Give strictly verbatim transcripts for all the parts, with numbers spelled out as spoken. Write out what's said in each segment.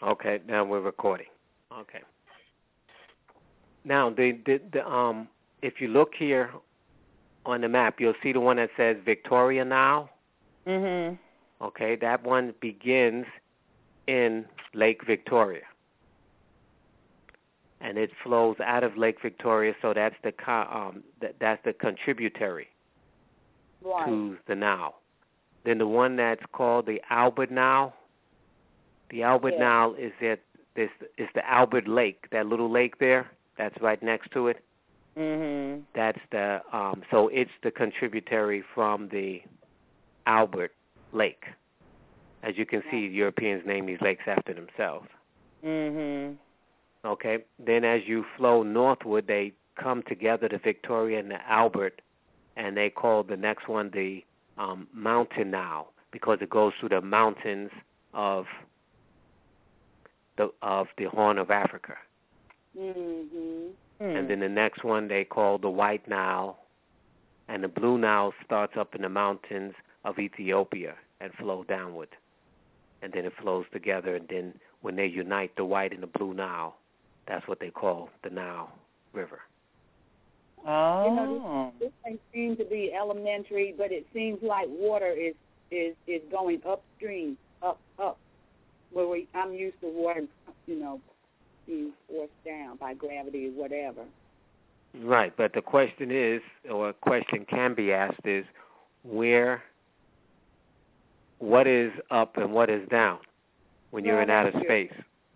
Okay, now we're recording. Okay. Now, the, the, the um, if you look here on the map, you'll see the one that says Victoria Nile. Mhm. Okay, that one begins in Lake Victoria, and it flows out of Lake Victoria. So that's the um, that, that's the contributary right. to the Nile. Then the one that's called the Albert Nile. The Albert yeah. Nile is it. This is the Albert Lake, that little lake there. That's right next to it. Mhm. That's the um, so it's the contributary from the Albert Lake. As you can see, Europeans name these lakes after themselves. Mhm. Okay. Then as you flow northward, they come together, the Victoria and the Albert, and they call the next one the um, Mountain Nile because it goes through the mountains of the of the Horn of Africa. Mhm. And then the next one they call the White Nile, and the Blue Nile starts up in the mountains of Ethiopia and flow downward. And then it flows together, and then when they unite, the White and the Blue Nile, that's what they call the Nile River. Oh. You know, this, this thing seems to be elementary, but it seems like water is, is, is going upstream, up, up, where we, I'm used to water, you know, being forced down by gravity or whatever. Right, but the question is, or a question can be asked is, where, what is up and what is down when you're well, in outer true. space?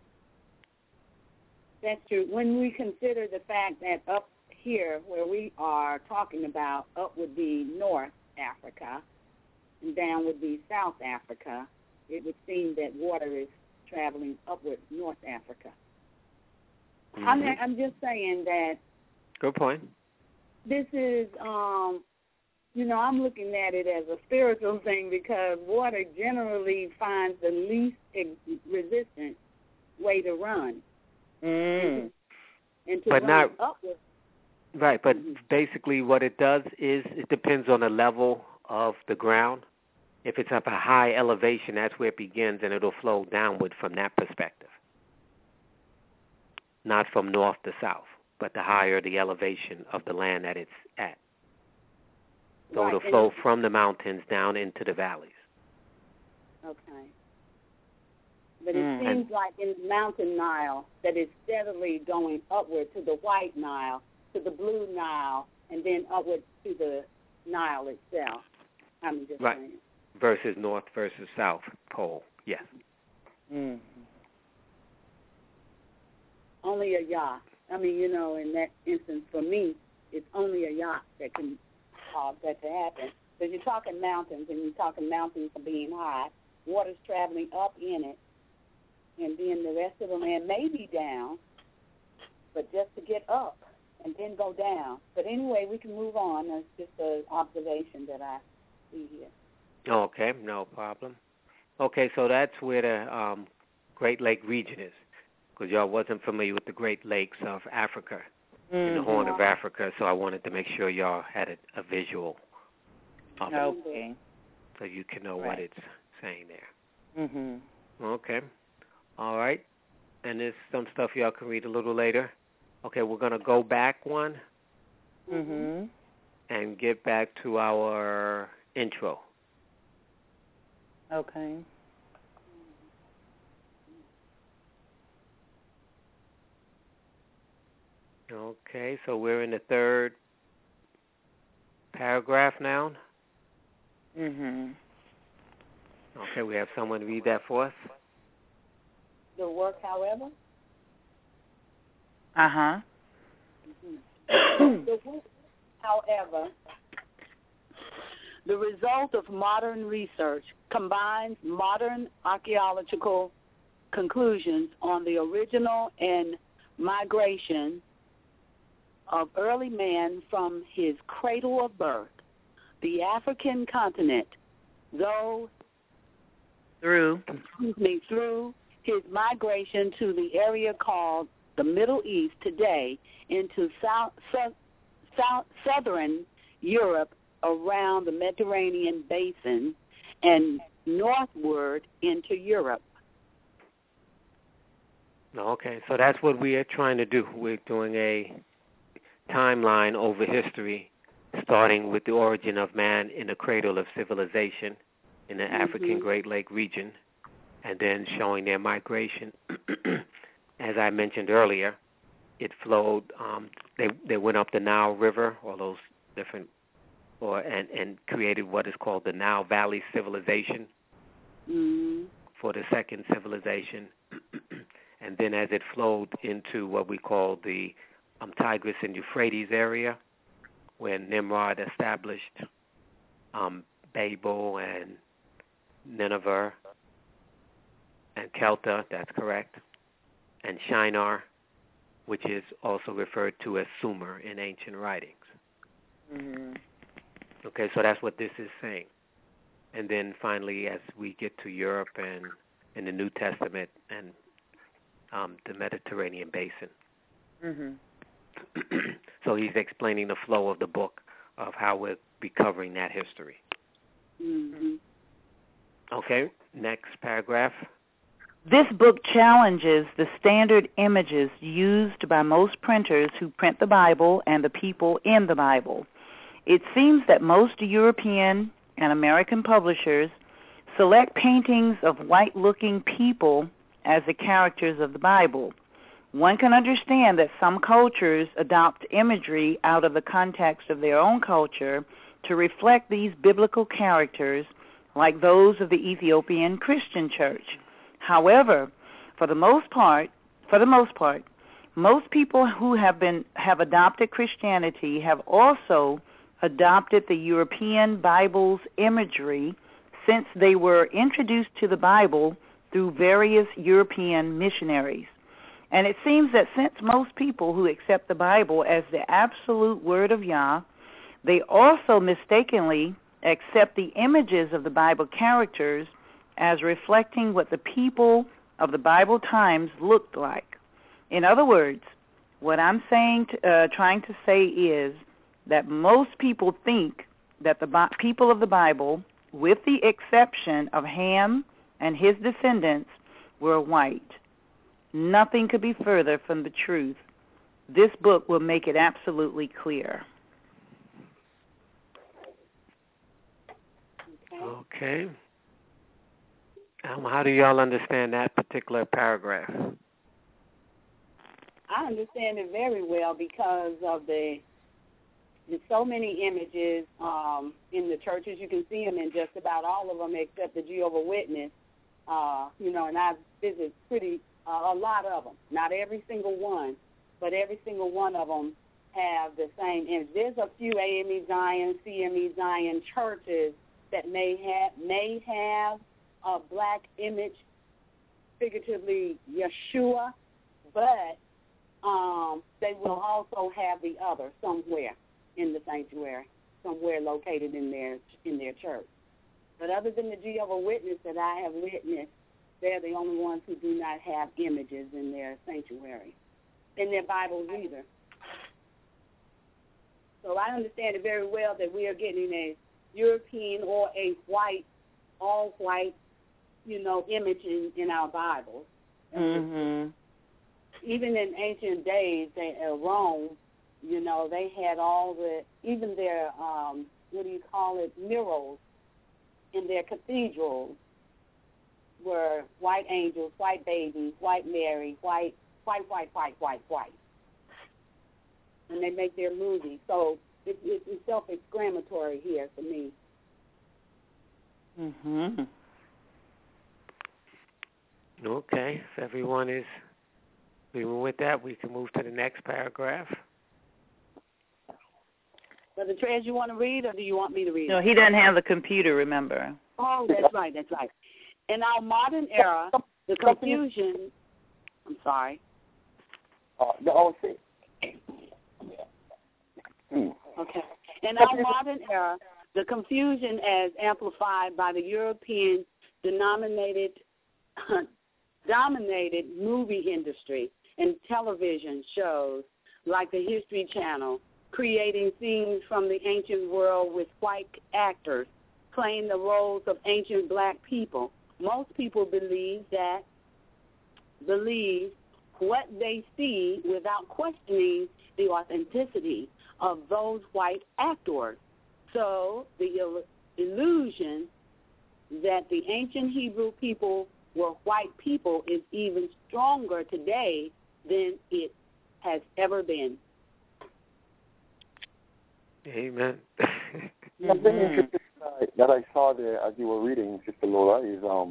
That's true. When we consider the fact that up here, where we are talking about, up would be North Africa, and down would be South Africa, it would seem that water is traveling upward North Africa. Mm-hmm. I'm, I'm just saying that. Good point. This is, um, you know, I'm looking at it as a spiritual thing because water generally finds the least ex- resistant way to run. Mm. And to, and to but run not upward. Right, but mm-hmm. basically what it does is it depends on the level of the ground. If it's up a high elevation, that's where it begins, and it'll flow downward from that perspective. Not from north to south, but the higher the elevation of the land that it's at. So right. it'll flow from the mountains down into the valleys. Okay. But it mm. seems and, like in the Mountain Nile that it's steadily going upward to the White Nile, to the Blue Nile, and then upward to the Nile itself. I'm just right. saying. Versus north versus south pole, yes. Mm. Only a yacht. I mean, you know, in that instance, for me, it's only a yacht that can cause that to happen. Because you're talking mountains, and you're talking mountains being high. Water's traveling up in it, and then the rest of the land may be down, but just to get up and then go down. But anyway, we can move on. That's just an observation that I see here. Okay, no problem. Okay, so that's where the um, Great Lake region is. Because y'all wasn't familiar with the Great Lakes of Africa, mm-hmm. in the Horn of Africa, so I wanted to make sure y'all had a, a visual of it. Okay. So you can know right. what it's saying there. Mm-hmm. Okay. All right. And there's some stuff y'all can read a little later. Okay, we're going to go back one mm-hmm. and get back to our intro. Okay. Okay, so we're in the third paragraph now. Mhm. Okay, we have someone read that for us. The work, however. Uh huh. Mm-hmm. The work, however, the result of modern research combines modern archaeological conclusions on the original and migration of early man from his cradle of birth, the African continent, though through excuse me, through his migration to the area called the Middle East today into south, south, south, southern Europe around the Mediterranean basin and northward into Europe. Okay, so that's what we are trying to do. We're doing a timeline over history, starting with the origin of man in the cradle of civilization in the mm-hmm. African Great Lake region, and then showing their migration. As I mentioned earlier, it flowed. Um, they they went up the Nile River, all those different, or and, and created what is called the Nile Valley civilization mm-hmm. for the second civilization. And then as it flowed into what we call the um, Tigris and Euphrates area, when Nimrod established um, Babel and Nineveh and Kelta, that's correct, and Shinar, which is also referred to as Sumer in ancient writings. Mm-hmm. Okay, so that's what this is saying. And then finally, as we get to Europe and in the New Testament and um, the Mediterranean basin. Mm-hmm. So he's explaining the flow of the book of how we'll be covering that history. Mm-hmm. Okay, next paragraph. This book challenges the standard images used by most printers who print the Bible and the people in the Bible. It seems that most European and American publishers select paintings of white-looking people as the characters of the Bible. One can understand that some cultures adopt imagery out of the context of their own culture to reflect these biblical characters, like those of the Ethiopian Christian Church. However, for the most part, for the most part, most people who have been have adopted Christianity have also adopted the European Bible's imagery since they were introduced to the Bible through various European missionaries. And it seems that since most people who accept the Bible as the absolute word of Yah, they also mistakenly accept the images of the Bible characters as reflecting what the people of the Bible times looked like. In other words, what I'm saying, to, uh, trying to say is that most people think that the Bi- people of the Bible, with the exception of Ham and his descendants, were white. Nothing could be further from the truth. This book will make it absolutely clear. Okay. Um, how do y'all understand that particular paragraph? I understand it very well because of the there's so many images um, in the churches. You can see them in just about all of them except the Jehovah's Witness. Uh, you know, and I've visited pretty uh, a lot of them. Not every single one, but every single one of them have the same image. There's a few A M E Zion, C M E Zion churches that may have may have a black image, figuratively Yeshua, but um, they will also have the other somewhere in the sanctuary, somewhere located in their in their church. But other than the Jehovah's Witness that I have witnessed, they're the only ones who do not have images in their sanctuary, in their Bibles either. So I understand it very well that we are getting a European or a white, all white, you know, image in, in our Bibles. Mm-hmm. Even in ancient days, they, uh, Rome, you know, they had all the, even their, um, what do you call it, murals in their cathedrals were white angels, white babies, white Mary, white, white, white, white, white, white. And they make their movies. So it, it, it's self-explanatory here for me. Mm-hmm. Okay, if everyone is agreeing with that, we can move to the next paragraph. Brother Trez, you want to read, or do you want me to read? No, he doesn't have the computer, remember. Oh, that's right, that's right. In our modern era, the confusion, I'm sorry. Uh, the O C. Okay. In our modern era, the confusion as amplified by the European denominated, dominated movie industry and television shows like the History Channel, creating scenes from the ancient world with white actors playing the roles of ancient black people. Most people believe that, believe what they see without questioning the authenticity of those white actors. So the il- illusion that the ancient Hebrew people were white people is even stronger today than it has ever been. Amen. Something mm-hmm. interesting uh, that I saw there as you were reading, Sister Laura, is um,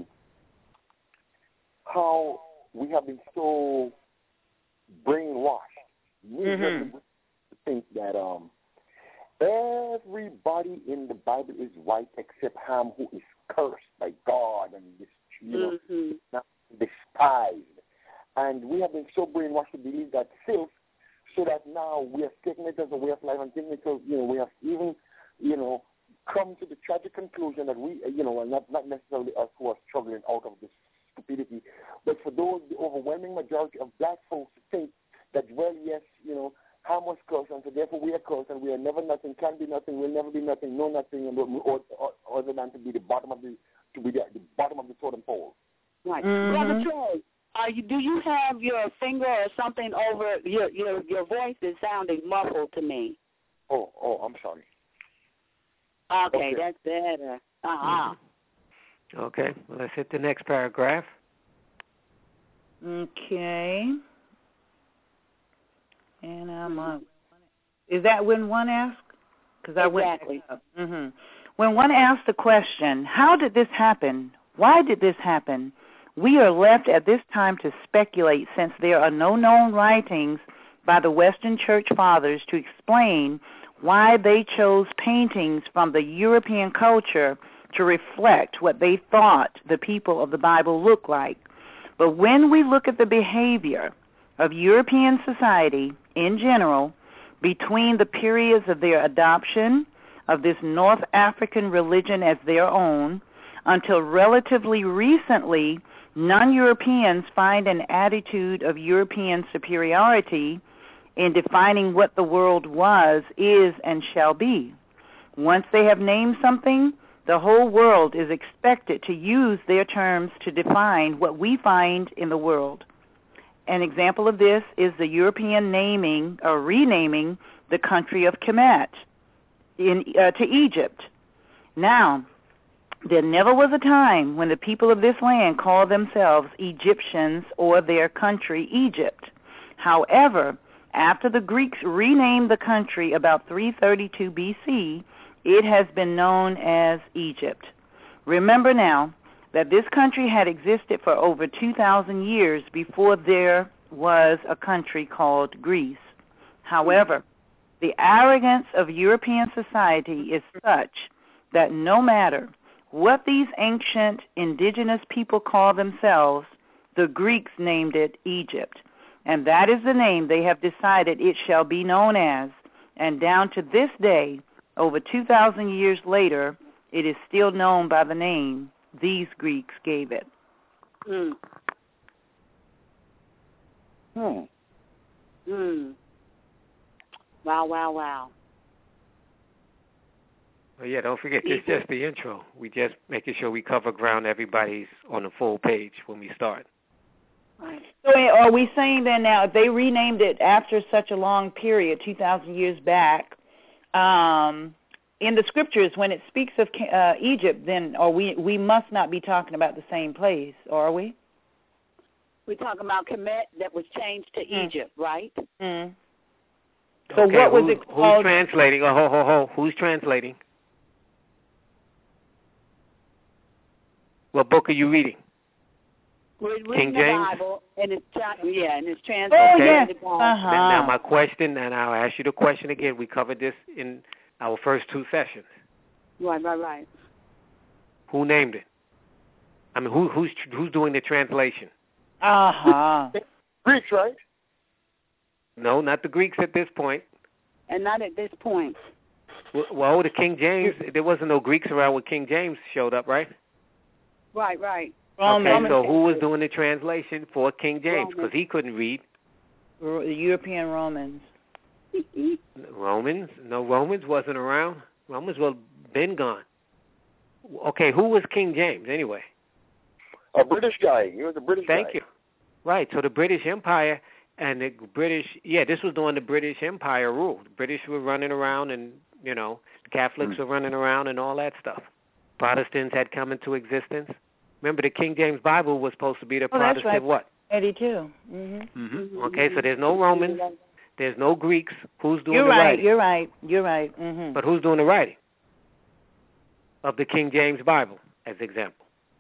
how we have been so brainwashed. We mm-hmm. have been to think that um, everybody in the Bible is white except Ham, who is cursed by God and you know mm-hmm. despised. And we have been so brainwashed to believe that filth, so that now we have taken it as a way of life and taken it to, you know, we have even, you know, come to the tragic conclusion that we, you know, not, not necessarily us who are struggling out of this stupidity, but for those, the overwhelming majority of black folks to think that, well, yes, you know, Ham was cursed, and so therefore we are cursed, and we are never nothing, can be nothing, will never be nothing, know nothing, and or, or, other than to be the bottom of the, to be the, the bottom of the totem pole. Right. Mm-hmm. Brother Troy, Uh, you, do you have your finger or something over your your your voice is sounding muffled to me? Oh, oh, I'm sorry. Okay, okay. That's better. Uh-huh. Mm-hmm. Okay, well, let's hit the next paragraph. Okay. And I'm uh, is that when one asks? Because I exactly. went. Mm-hmm. When one asks the question, how did this happen? Why did this happen? We are left at this time to speculate, since there are no known writings by the Western Church Fathers to explain why they chose paintings from the European culture to reflect what they thought the people of the Bible looked like. But when we look at the behavior of European society in general between the periods of their adoption of this North African religion as their own until relatively recently, non-Europeans find an attitude of European superiority in defining what the world was, is, and shall be. Once they have named something, the whole world is expected to use their terms to define what we find in the world. An example of this is the European naming or renaming the country of Kemet in, uh, to Egypt. Now, there never was a time when the people of this land called themselves Egyptians or their country Egypt. However, after the Greeks renamed the country about three thirty-two B C, it has been known as Egypt. Remember now that this country had existed for over two thousand years before there was a country called Greece. However, the arrogance of European society is such that no matter what these ancient indigenous people call themselves, the Greeks named it Egypt. And that is the name they have decided it shall be known as. And down to this day, over two thousand years later, it is still known by the name these Greeks gave it. Hmm. Hmm. Hmm. Wow, wow, wow. Well, yeah, don't forget, this is just the intro. We just making sure we cover ground everybody's on the full page when we start. Right. So are we saying then now, if they renamed it after such a long period, two thousand years back, um, in the scriptures, when it speaks of uh, Egypt, then are we, we must not be talking about the same place, are we? We're talking about Kemet that was changed to mm. Egypt, right? Mm. So okay, what was who, it called? Who's translating? Oh, ho, ho, ho. Who's translating? What book are you reading? We're King reading the James? Bible, and it's yeah, and it's translated. Oh, yes. Uh-huh. Now, now my question, and I'll ask you the question again. We covered this in our first two sessions. Right, right, right. Who named it? I mean, who, who's who's doing the translation? Uh-huh. Greeks, right? No, not the Greeks at this point. And not at this point. Well, the King James, there wasn't no Greeks around when King James showed up, right? Right, right. Okay, Roman. so who was doing the translation for King James? Because he couldn't read. The European Romans. Romans? No, Romans wasn't around. Romans were been gone. Okay, who was King James anyway? A British guy. He was a British Thank guy. you. Right. So the British Empire and the British, yeah, this was during the British Empire rule. The British were running around, and you know, the Catholics mm. were running around, and all that stuff. Protestants had come into existence. Remember, the King James Bible was supposed to be the oh, Protestant that's right. what? eighty-two. Mm-hmm. Mm-hmm. Okay, so there's no Romans, there's no Greeks. Who's doing you're the right, writing? You're right. You're right. Mm-hmm. But who's doing the writing of the King James Bible, as example?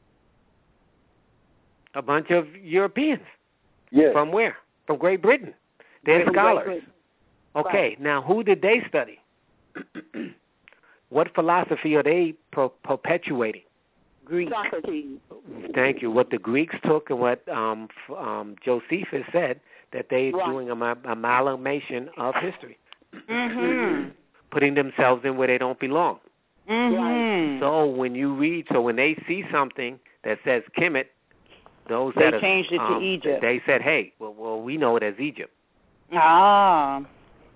A bunch of Europeans. Yes. From where? From Great Britain. They're From scholars. Okay, right. Now who did they study? What philosophy are they pro- perpetuating? Greek. Socrates. Thank you. What the Greeks took and what um, um, Josephus said, that they're right. doing an amalgamation of history. Mm-hmm. Putting themselves in where they don't belong. Mm-hmm. So when you read, so when they see something that says Kemet, those they that changed are, it um, to Egypt. They said, hey, well, well, we know it as Egypt. Ah.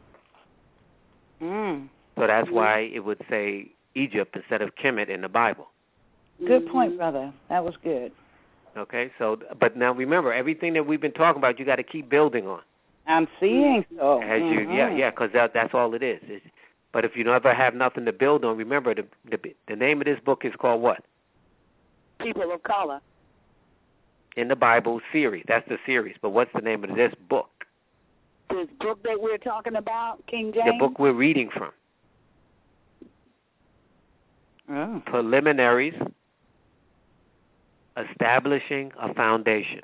Mm. So that's why it would say Egypt instead of Kemet in the Bible. Good point, brother. That was good. Okay, so, but now remember, everything that we've been talking about, you got to keep building on. I'm seeing so. As mm-hmm. you, yeah, yeah, because that, that's all it is. It's, but if you never have nothing to build on, remember, the, the the name of this book is called what? People of Color. In the Bible series. That's the series. But what's the name of this book? This book that we're talking about, King James? The book we're reading from. Oh. Preliminaries, Establishing a Foundation.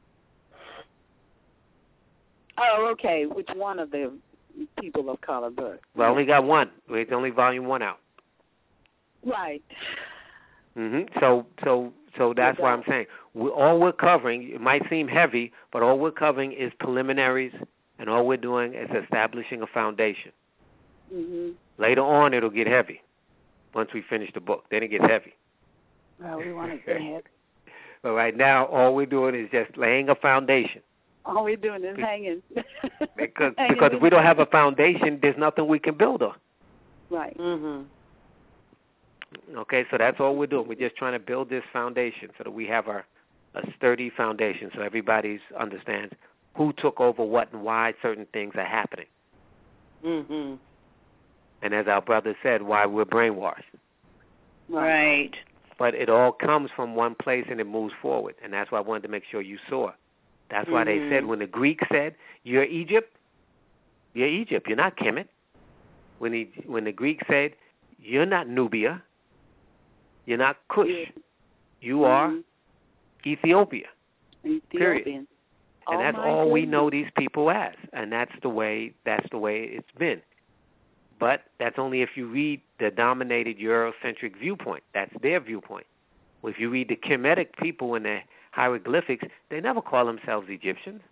Oh, okay. Which one of the People of Color books? We only got one. It's only volume one out. Right. Mm-hmm. So, so, so that's why I'm saying we, all we're covering. It might seem heavy, but all we're covering is preliminaries, and all we're doing is establishing a foundation. Mm-hmm. Later on, it'll get heavy. Once we finish the book, then it gets heavy. Well, we want to get heavy. But right now, all we're doing is just laying a foundation. All we're doing is hanging. because hanging because if we don't have a foundation, there's nothing we can build on. Right. Mm-hmm. Okay, so that's all we're doing. We're just trying to build this foundation so that we have our a sturdy foundation, so everybody understands who took over what and why certain things are happening. Mm-hmm. And as our brother said, why we're brainwashed. Right. But it all comes from one place and it moves forward, and that's why I wanted to make sure you saw. That's why mm-hmm. they said when the Greeks said, "You're Egypt," you're Egypt. You're not Kemet. When he when the Greeks said, "You're not Nubia," you're not Cush. Yeah. You mm-hmm. are Ethiopia. Ethiopian. Period. And oh that's all goodness. we know these people as, and that's the way that's the way it's been. But that's only if you read the dominated Eurocentric viewpoint. That's their viewpoint. Well, if you read the Kemetic people in the hieroglyphics, they never call themselves Egyptians.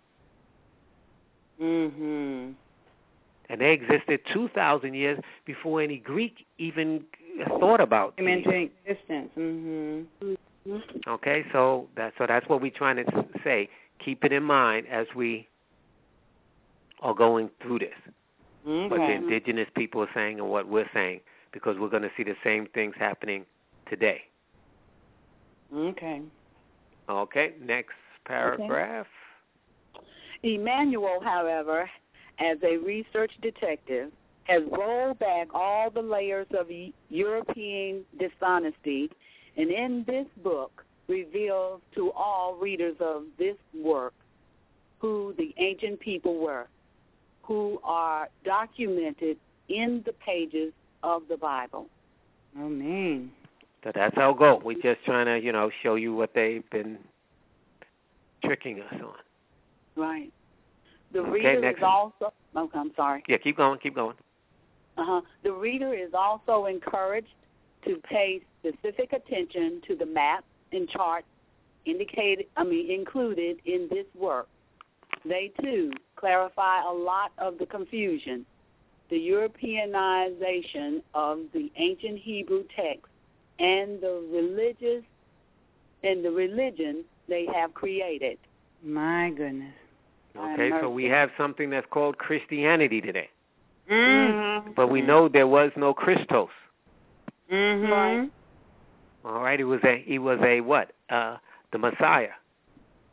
Mm-hmm. And they existed two thousand years before any Greek even thought about came into existence. Mm-hmm. Okay, so that's so that's what we're trying to say. Keep it in mind as we are going through this. Okay. What the indigenous people are saying and what we're saying, because we're going to see the same things happening today. Okay. Okay, next paragraph. Okay. Emmanuel, however, as a research detective, has rolled back all the layers of European dishonesty, and in this book reveals to all readers of this work who the ancient people were, who are documented in the pages of the Bible. Oh, man. So that's our goal. We're just trying to, you know, show you what they've been tricking us on. Right. The okay, reader next. is also... Okay, I'm sorry. Yeah, keep going, keep going. Uh-huh. The reader is also encouraged to pay specific attention to the maps and charts indicated, I mean, included in this work. They, too, clarify a lot of the confusion, the Europeanization of the ancient Hebrew text, and the religious and the religion they have created. My goodness. Okay, so we have something that's called Christianity today. Mm-hmm. But we know there was no Christos. Mm-hmm. Right. All right, he was a he was a what? Uh, the Messiah.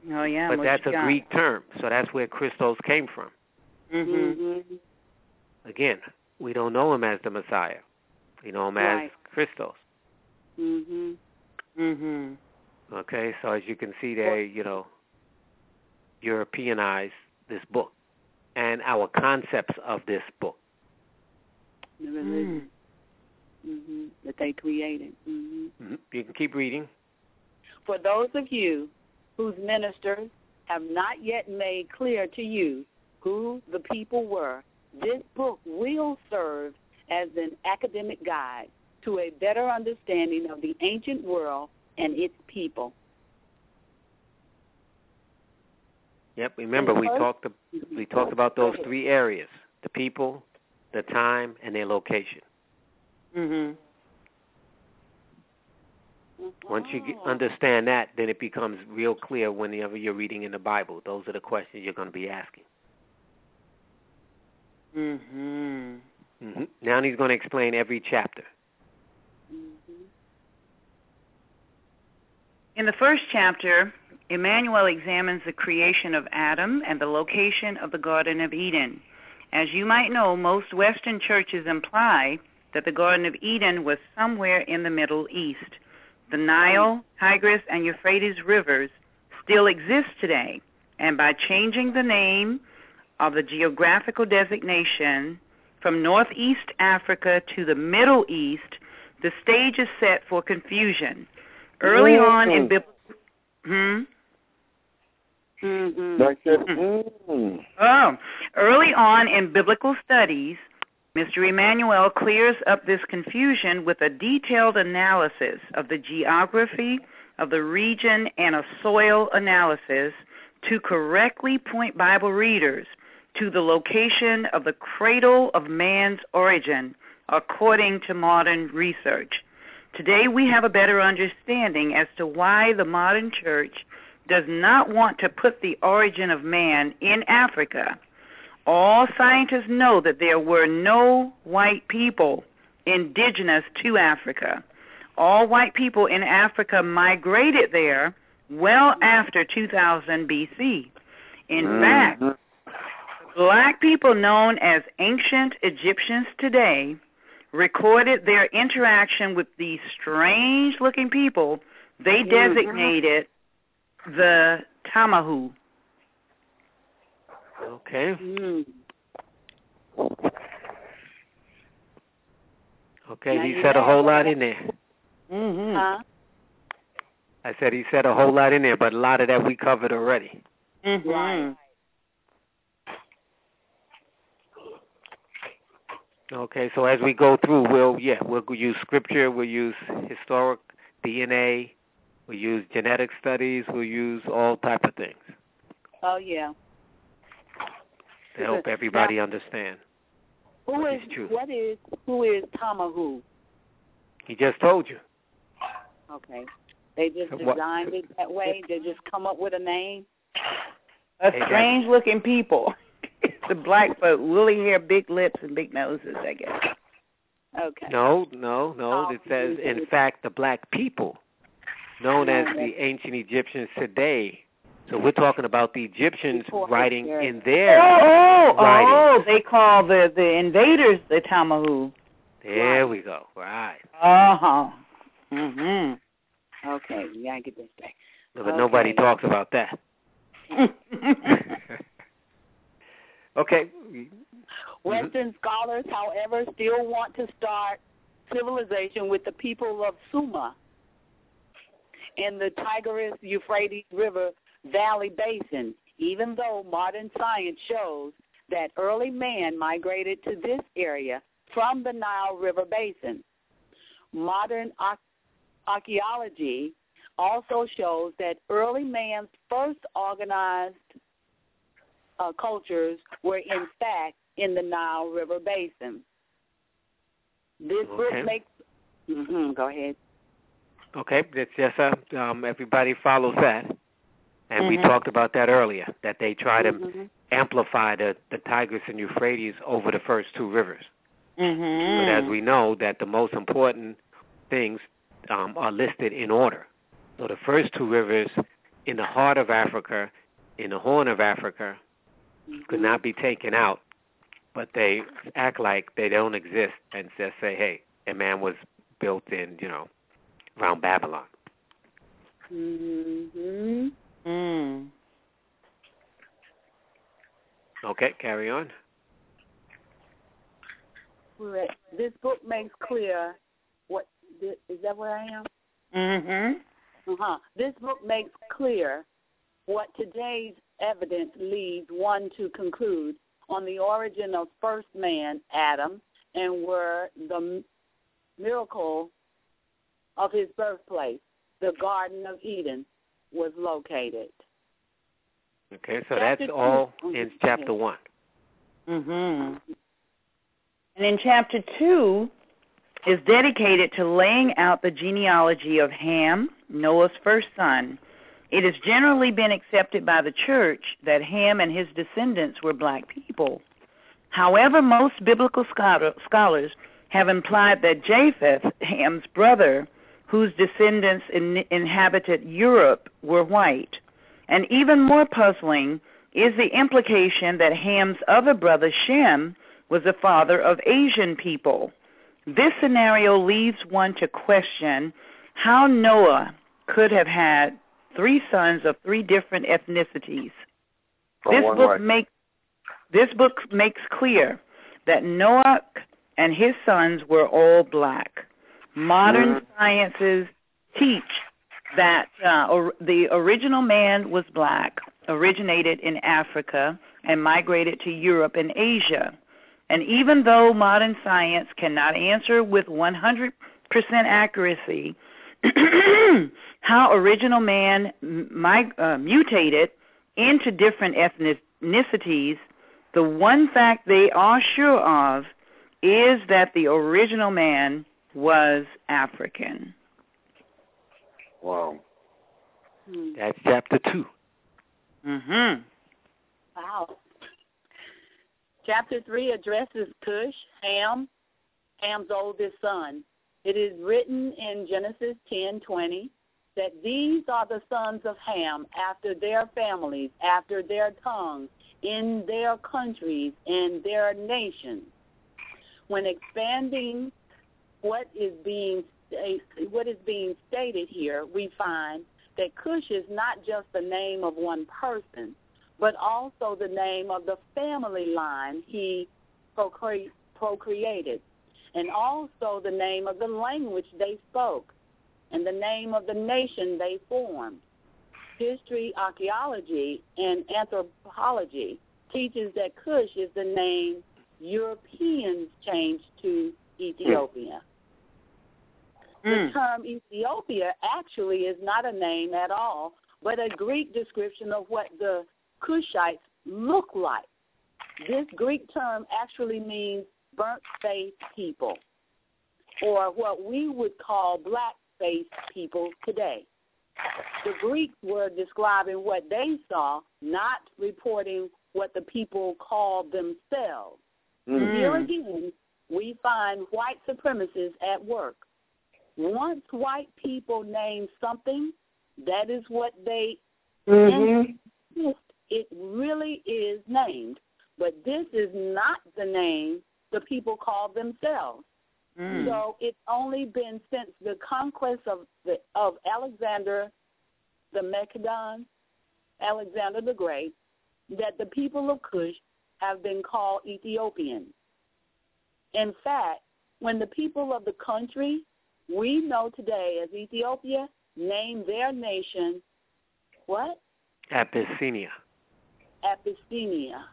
Oh, yeah. But that's a got? Greek term, so that's where Christos came from. Mm-hmm. Again, we don't know him as the Messiah. We know him right. as Christos. Mm-hmm. Mm-hmm. Okay, so as you can see there, you know, Europeanize this book and our concepts of this book. The religion mm-hmm. that they created. Mm-hmm. Mm-hmm. You can keep reading. For those of you whose ministers have not yet made clear to you who the people were, this book will serve as an academic guide to a better understanding of the ancient world and its people. Yep, remember we talked we talked about those three areas: the people, the time, and their location. Mhm. Once you get, understand that, then it becomes real clear whenever you're reading in the Bible. Those are the questions you're going to be asking. Mhm. Mhm. Now he's going to explain every chapter. Mm-hmm. In the first chapter, Emmanuel examines the creation of Adam and the location of the Garden of Eden. As you might know, most Western churches imply that the Garden of Eden was somewhere in the Middle East. The Nile, Tigris, and Euphrates rivers still exist today, and by changing the name of the geographical designation from Northeast Africa to the Middle East, the stage is set for confusion. Early mm-hmm. on in biblical... Hmm? Mm-hmm. Mm-hmm. Oh, early on in biblical studies, Mister Emmanuel clears up this confusion with a detailed analysis of the geography of the region and a soil analysis to correctly point Bible readers to the location of the cradle of man's origin, according to modern research. Today we have a better understanding as to why the modern church does not want to put the origin of man in Africa. All scientists know that there were no white people indigenous to Africa. All white people in Africa migrated there well after two thousand B C. In mm-hmm. fact, black people known as ancient Egyptians today recorded their interaction with these strange-looking people they designated mm-hmm. the Tamahu. Okay. Mm. Okay, now he said a whole lot in there. Mm-hmm. Huh? I said he said a whole lot in there, but a lot of that we covered already. Mm-hmm. Right. Okay, so as we go through, we'll yeah, we'll use scripture, we'll use historic D N A, we'll use genetic studies, we'll use all type of things. Oh yeah. To help everybody now, understand. Who is what is who is Tamahu? He just told you. Okay. They just designed what? it that way. They just come up with a name. A strange looking people. The black folk, woolly hair, big lips, and big noses, I guess. Okay. No, no, no. It says, in fact, the black people, known as the ancient Egyptians today. So we're talking about the Egyptians writing in their oh, oh, writing. Oh, they call the, the invaders the Tamahu. There right. we go. Right. Uh-huh. Mm-hmm. Okay, we got to get this back. No, but okay. nobody talks about that. Okay. Western mm-hmm. scholars, however, still want to start civilization with the people of Sumer in the Tigris-Euphrates River Valley Basin, even though modern science shows that early man migrated to this area from the Nile River Basin. Modern archaeology also shows that early man's first organized uh, cultures were, in fact, in the Nile River Basin. This okay. book makes... Mm-hmm, go ahead. Okay, that's just uh, um, everybody follows that. And mm-hmm. we talked about that earlier, that they try to mm-hmm. amplify the, the Tigris and Euphrates over the first two rivers. Mm-hmm. But as we know, that the most important things um, are listed in order. So the first two rivers in the heart of Africa, in the Horn of Africa, mm-hmm. could not be taken out, but they act like they don't exist and just say, hey, a man was built in, you know, around Babylon. Mm-hmm. Mm. Okay, carry on. This book makes clear what, is that where I am? Mm-hmm. Uh-huh. This book makes clear what today's evidence leads one to conclude on the origin of first man, Adam, and where the miracle of his birthplace, the Garden of Eden, was located. Okay, so chapter that's all two. In chapter one. Mm-hmm. And in chapter two is dedicated to laying out the genealogy of Ham, Noah's first son. It has generally been accepted by the church that Ham and his descendants were black people. However, most biblical scholar, scholars have implied that Japheth, Ham's brother, whose descendants in, inhabited Europe, were white. And even more puzzling is the implication that Ham's other brother, Shem, was the father of Asian people. This scenario leads one to question how Noah could have had three sons of three different ethnicities. This book, make, this book makes clear that Noah and his sons were all black. Modern mm. sciences teach that uh, or, the original man was black, originated in Africa, and migrated to Europe and Asia. And even though modern science cannot answer with one hundred percent accuracy how original man mig- uh, mutated into different ethnicities, the one fact they are sure of is that the original man was African. Wow. That's chapter two. Mm-hmm. Wow. Chapter three addresses Cush, Ham, Ham's oldest son. It is written in Genesis ten twenty that these are the sons of Ham after their families, after their tongues, in their countries, in their nations. When expanding what is being what is being stated here, we find that Cush is not just the name of one person, but also the name of the family line he procre- procreated, and also the name of the language they spoke, and the name of the nation they formed. History, archaeology, and anthropology teaches that Cush is the name Europeans changed to Ethiopia. Mm. The term Ethiopia actually is not a name at all, but a Greek description of what the Cushites look like. This Greek term actually means burnt-faced people, or what we would call black-faced people today. The Greeks were describing what they saw, not reporting what the people called themselves. Mm. Here again, we find white supremacists at work. Once white people name something, that is what they mm-hmm. insist it really is named. But this is not the name the people call themselves. Mm. So it's only been since the conquest of the, of Alexander the Macedon, Alexander the Great, that the people of Cush have been called Ethiopians. In fact, when the people of the country we know today as Ethiopia named their nation what? Abyssinia. Abyssinia.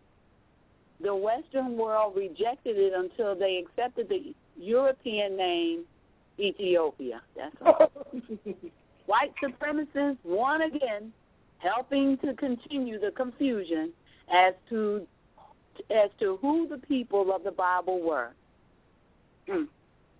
The Western world rejected it until they accepted the European name Ethiopia. That's all. White supremacists, once again, helping to continue the confusion as to as to who the people of the Bible were. Mm.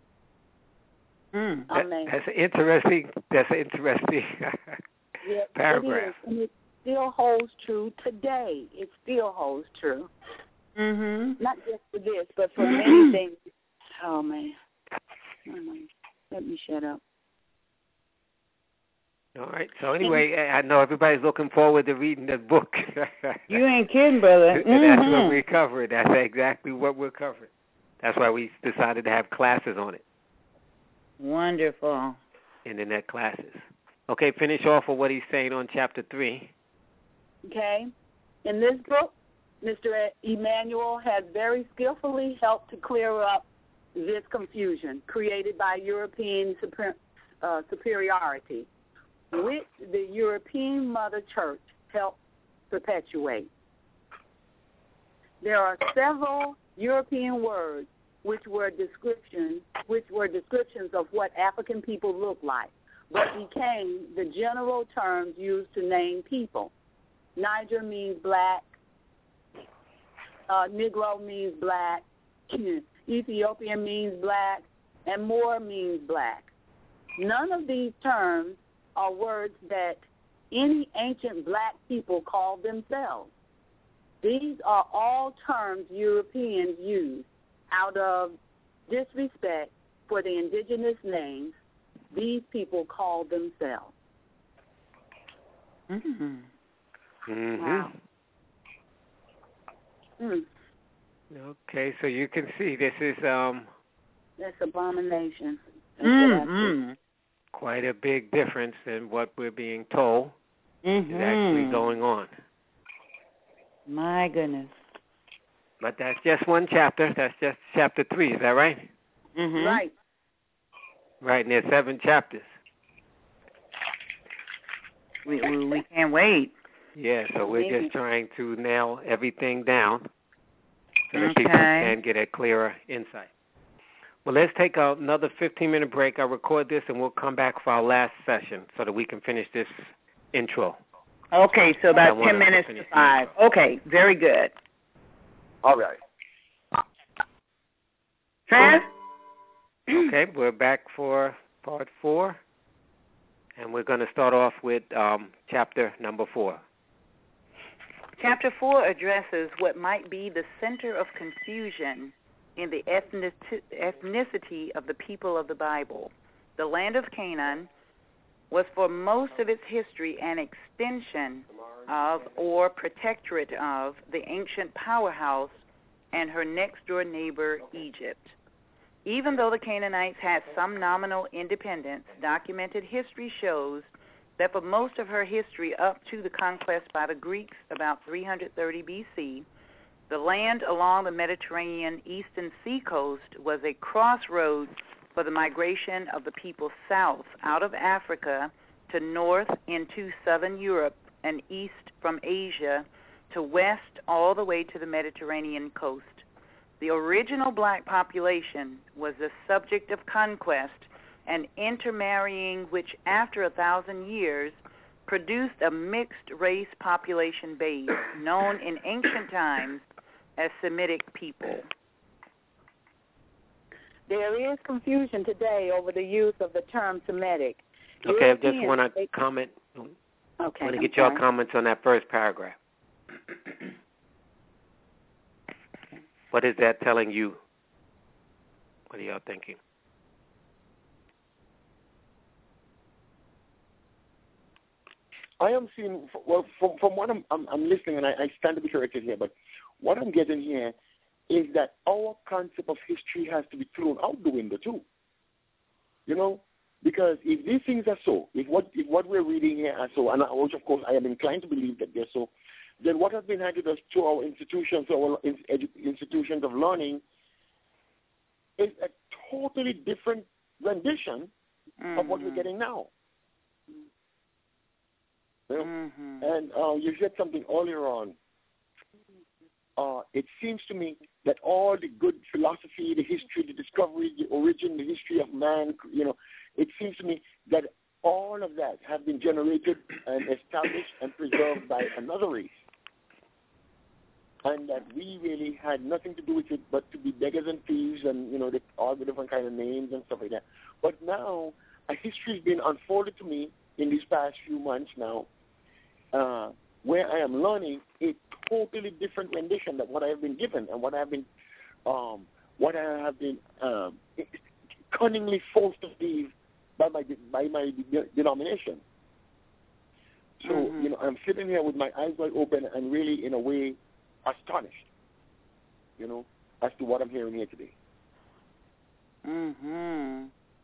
Mm. That, that's an interesting. That's an interesting yeah, paragraph. It is, and it still holds true today. It still holds true. Mm-hmm. Not just for this, but for many things. Oh man. oh man, let me shut up. All right. So anyway, I know everybody's looking forward to reading the book. You ain't kidding, brother. Mm-hmm. That's what we're covering. That's exactly what we're covering. That's why we decided to have classes on it. Wonderful. Internet classes. Okay, finish off with what he's saying on chapter three. Okay. In this book, Mister Emmanuel has very skillfully helped to clear up this confusion created by European super, uh, superiority, which the European Mother Church helped perpetuate. There are several European words which were descriptions, which were descriptions of what African people look like, but became the general terms used to name people. Niger means black. Uh, Negro means black. Ethiopian means black. And Moor means black. None of these terms are words that any ancient black people called themselves. These are all terms Europeans used out of disrespect for the indigenous names these people called themselves. Mm-hmm. Mm-hmm. Wow. Mm. Okay, so you can see this is um. That's abomination. That's Mm-hmm. quite a big difference in what we're being told mm-hmm. is actually going on. My goodness. But that's just one chapter. That's just chapter three. Is that right? Mm-hmm. Right. Right, and there's seven chapters. We, we we can't wait. Yeah, so we're just trying to nail everything down so that Okay. people can get a clearer insight. Well, let's take another fifteen-minute break. I'll record this, and we'll come back for our last session so that we can finish this intro. Okay, so about ten minutes to five. Okay, very good. All right. Trans? Okay, we're back for part four, and we're going to start off with um, chapter number four. Chapter four addresses what might be the center of confusion in the ethnicity of the people of the Bible. The land of Canaan was for most of its history an extension of or protectorate of the ancient powerhouse and her next-door neighbor, Egypt. Even though the Canaanites had some nominal independence, documented history shows that for most of her history up to the conquest by the Greeks about three hundred thirty B C, the land along the Mediterranean eastern seacoast was a crossroads for the migration of the people south out of Africa to north into southern Europe and east from Asia to west all the way to the Mediterranean coast. The original black population was the subject of conquest and intermarrying, which after a thousand years produced a mixed-race population base known in ancient times as Semitic people. There is confusion today over the use of the term Semitic. Okay, I just want to comment. Okay, I want to I'm get your sorry. comments on that first paragraph. What is that telling you? What are y'all thinking? I am seeing, well, from, from what I'm, I'm, I'm listening, and I, I stand to be corrected here, but what I'm getting here is that our concept of history has to be thrown out the window too. You know, because if these things are so, if what if what we're reading here are so, and which of course I am inclined to believe that they're so, then what has been handed us to our institutions, our institutions of learning, is a totally different rendition mm-hmm. of what we're getting now. You know? Mm-hmm. And uh, you said something earlier on. Uh, it seems to me that all the good philosophy, the history, the discovery, the origin, the history of man, you know, it seems to me that all of that have been generated and established and preserved by another race. And that we really had nothing to do with it but to be beggars and thieves and, you know, the, all the different kind of names and stuff like that. But now a history has been unfolded to me in these past few months now, uh, where I am learning a totally different rendition than what I have been given and what I have been, um, what I have been um, cunningly forced to believe by my by my denomination. So, mm-hmm. you know, I'm sitting here with my eyes wide open and really, in a way, astonished, you know, as to what I'm hearing here today. Mm-hmm.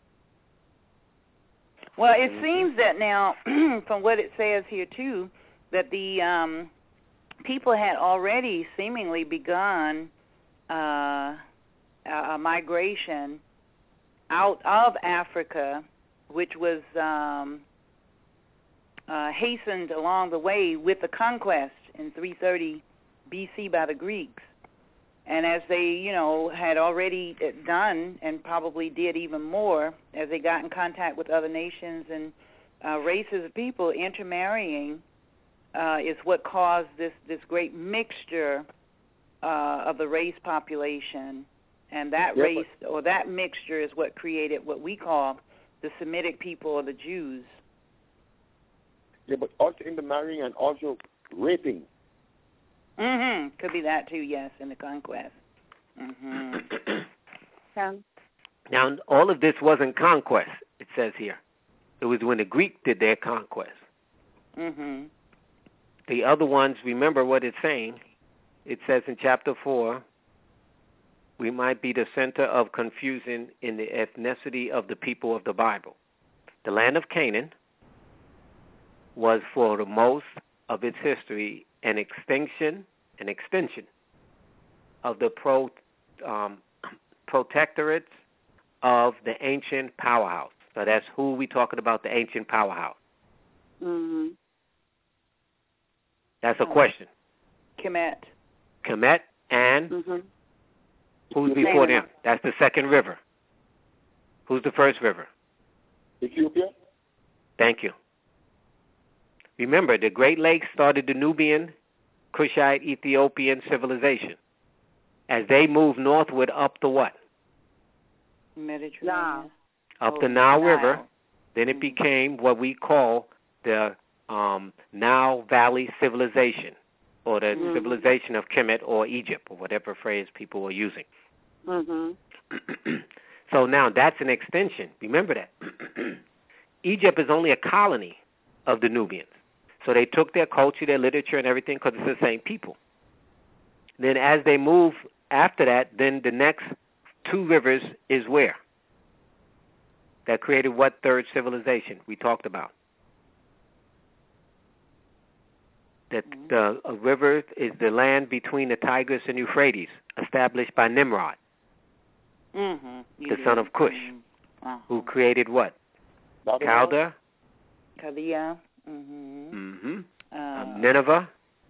Well, it mm-hmm. seems that now, from what it says here, too, that the um, people had already seemingly begun uh, a migration out of Africa, which was um, uh, hastened along the way with the conquest in three thirty B C by the Greeks. And as they, you know, had already done and probably did even more as they got in contact with other nations and uh, races of people, intermarrying uh, is what caused this, this great mixture uh, of the race population. And that yep. race or that mixture is what created what we call the Semitic people or the Jews. Yeah, but also in the marrying and also raping. Mm-hmm. Could be that too, yes, in the conquest. Mm-hmm. Now, all of this wasn't conquest, it says here. It was when the Greeks did their conquest. Mm-hmm. The other ones, remember what it's saying. It says in chapter four, we might be the center of confusion in the ethnicity of the people of the Bible. The land of Canaan was for the most of its history an extinction, an extension of the pro, um, protectorates of the ancient powerhouse. So that's who we talking about, the ancient powerhouse. Mm-hmm. That's a question. Kemet. Kemet and mm-hmm. who's before them? That's the second river. Who's the first river? Ethiopia. Thank you. Remember, the Great Lakes started the Nubian, Kushite, Ethiopian civilization. As they moved northward up the what? Mediterranean. Up oh, the Nile, Nile River. Then it became what we call the um, Nile Valley civilization, or the mm-hmm. civilization of Kemet or Egypt, or whatever phrase people were using. Mm-hmm. So now that's an extension. Remember that. Egypt is only a colony of the Nubians. So they took their culture, their literature, and everything because it's the same people. Then as they move after that, then the next two rivers is where? That created what third civilization we talked about? That the a river is the land between the Tigris and Euphrates, established by Nimrod, mm-hmm. the son of Cush, mm-hmm. uh-huh. who created what? Chaldea. Chaldea. Mm-hmm. Mm-hmm. Uh, um, Nineveh.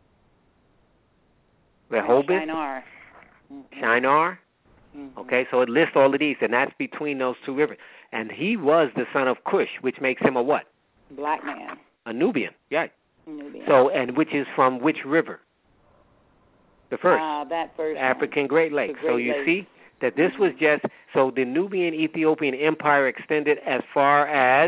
Rehoboth. Shinar. Mm-hmm. Shinar. Mm-hmm. Okay, so it lists all of these, and that's between those two rivers. And he was the son of Cush, which makes him a what? Black man. A Nubian, yeah. Nubian. So, and which is from which river? The first. Uh, that first African one. Great Lakes. Great so you Lakes. see that this mm-hmm. was just, so the Nubian Ethiopian Empire extended as far as,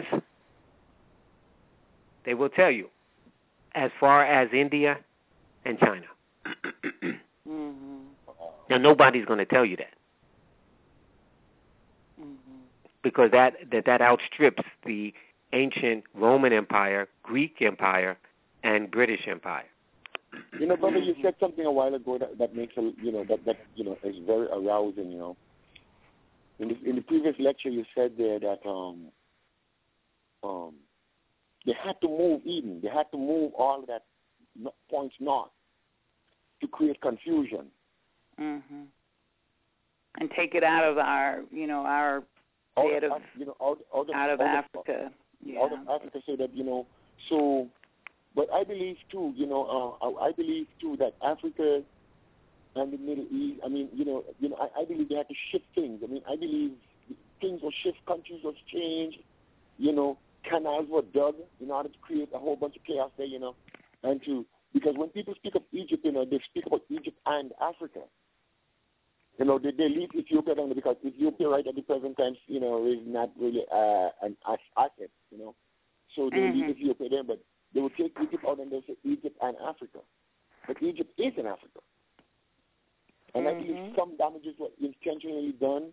they will tell you, as far as India and China. mm-hmm. Now, nobody's going to tell you that. Mm-hmm. Because that, that, that outstrips the ancient Roman Empire, Greek Empire, and British Empire. You know, brother, you said something a while ago that, that makes a, you know, that, that, you know, is very arousing, you know. In the, in the previous lecture, you said there that, um, um, they had to move Eden. They had to move all of that points north to create confusion. Mm-hmm. And take it out of our, you know, our out bed of, of, you know, out, out of, out of out Africa. Of, yeah. Out of Africa, so that, you know, so, but I believe, too, you know, uh, I believe, too, that Africa and the Middle East, I mean, you know, you know, I, I believe they had to shift things. I mean, I believe things will shift, countries will change, you know, canals were dug in order to create a whole bunch of chaos there, you know, and to, because when people speak of Egypt, you know, they speak about Egypt and Africa. You know, they, they leave Ethiopia down there because Ethiopia right at the present time, you know, is not really uh, an asset, you know. So they mm-hmm. leave Ethiopia there, but they will take Egypt out and they say Egypt and Africa. But Egypt is in Africa. And mm-hmm. I believe some damages were intentionally done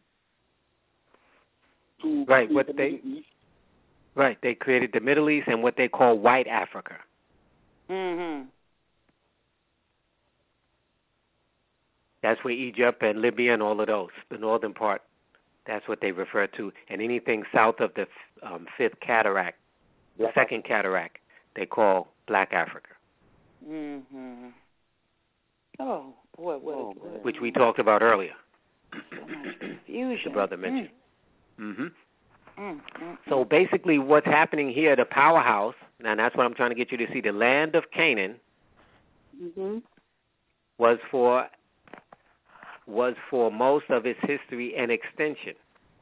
to right, what the they, Middle East. Right, they created the Middle East and what they call white Africa. Mhm. That's where Egypt and Libya and all of those, the northern part, that's what they refer to. And anything south of the um, fifth cataract, the Black second cataract, they call Black Africa. Mhm. Oh boy, what, Oh, what which we talked about earlier. so much confusion. The brother mentioned. Mm. Mm-hmm. Mm, mm, So basically, what's happening here, the powerhouse, and that's what I'm trying to get you to see. The land of Canaan Mhm. was for was for most of its history an extension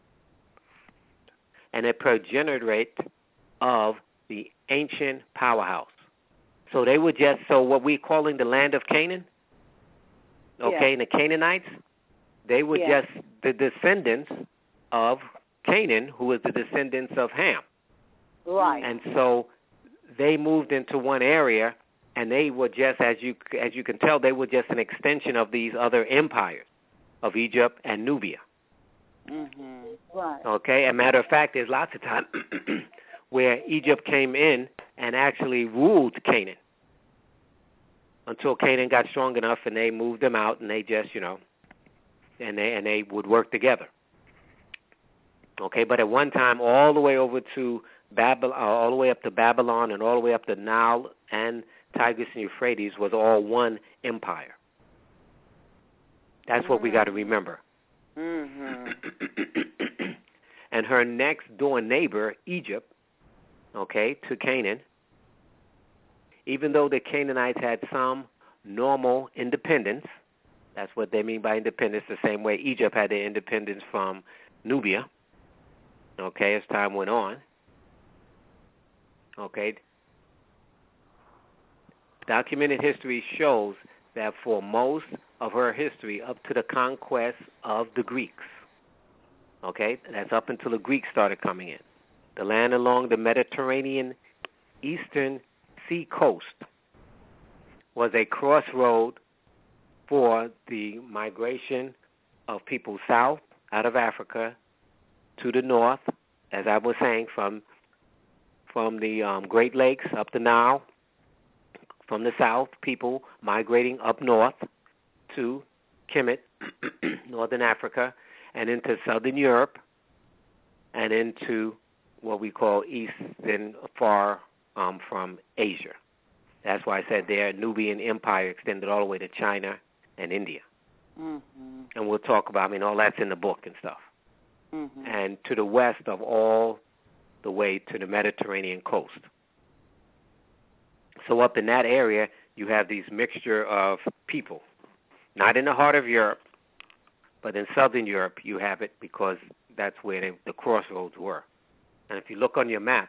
and a progenitor of the ancient powerhouse. So they were just, so what we're calling the land of Canaan, okay, Yeah. and the Canaanites, they were Yeah. just the descendants of Canaan, who was the descendants of Ham. Right. And so they moved into one area, and they were just, as you as you can tell, they were just an extension of these other empires of Egypt and Nubia. Mhm. Right. Okay, as a matter of fact, there's lots of times where Egypt came in and actually ruled Canaan until Canaan got strong enough, and they moved them out, and they just, you know, and they and they would work together. Okay, but at one time, all the way over to Babylon, all the way up to Babylon, and all the way up to Nile and Tigris and Euphrates was all one empire. That's what we got to remember. Mhm. And her next door neighbor, Egypt, okay, to Canaan, even though the Canaanites had some normal independence, that's what they mean by independence, the same way Egypt had their independence from Nubia, okay, as time went on, okay, documented history shows that for most of her history, up to the conquest of the Greeks, okay, that's up until the Greeks started coming in, the land along the Mediterranean eastern sea coast was a crossroad for the migration of people south out of Africa to the north, as I was saying, from from the um, Great Lakes up the Nile, from the south, people migrating up north to Kemet, northern Africa, and into southern Europe, and into what we call eastern far um, from Asia. That's why I said their Nubian empire extended all the way to China and India. Mhm. And we'll talk about, I mean, all that's in the book and stuff. Mhm. And to the west of all the way to the Mediterranean coast. So up in that area, you have these mixture of people. Not in the heart of Europe, but in southern Europe you have it because that's where they, the crossroads were. And if you look on your map,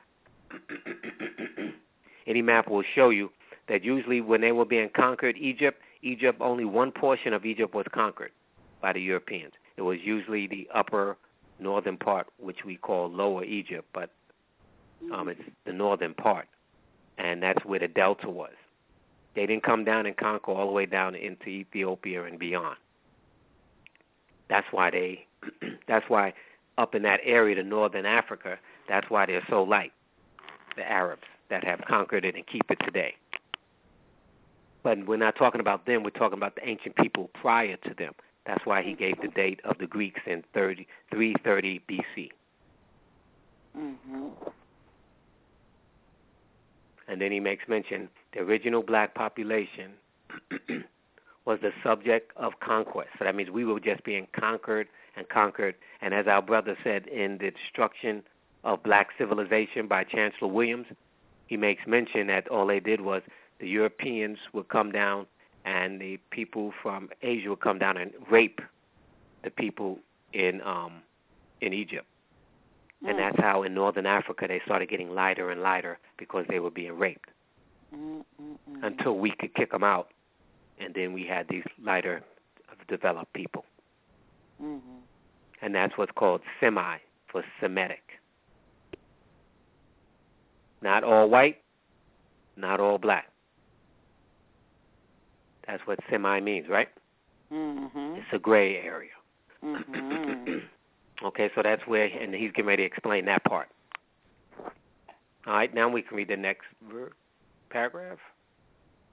any map will show you that usually when they were being conquered, Egypt, Egypt, only one portion of Egypt was conquered by the Europeans. It was usually the upper northern part, which we call Lower Egypt, but um, it's the northern part, and that's where the delta was. They didn't come down and conquer all the way down into Ethiopia and beyond. That's why they, that's why up in that area, the northern Africa, that's why they're so light, the Arabs that have conquered it and keep it today. But we're not talking about them. We're talking about the ancient people prior to them. That's why he gave the date of the Greeks in three thirty B C. Mhm. And then he makes mention the original black population was the subject of conquest. So that means we were just being conquered and conquered. And as our brother said in the Destruction of Black Civilization by Chancellor Williams, he makes mention that all they did was the Europeans would come down and the people from Asia would come down and rape the people in um, in Egypt. Mm. And that's how in northern Africa they started getting lighter and lighter because they were being raped. Mm, mm, mm. Until we could kick them out. And then we had these lighter developed people. Mm-hmm. And that's what's called semi for Semitic. Not all white, not all black. That's what semi means, right? Mm-hmm. It's a gray area. Mm-hmm. Okay, so that's where, and he's getting ready to explain that part. All right, now we can read the next paragraph.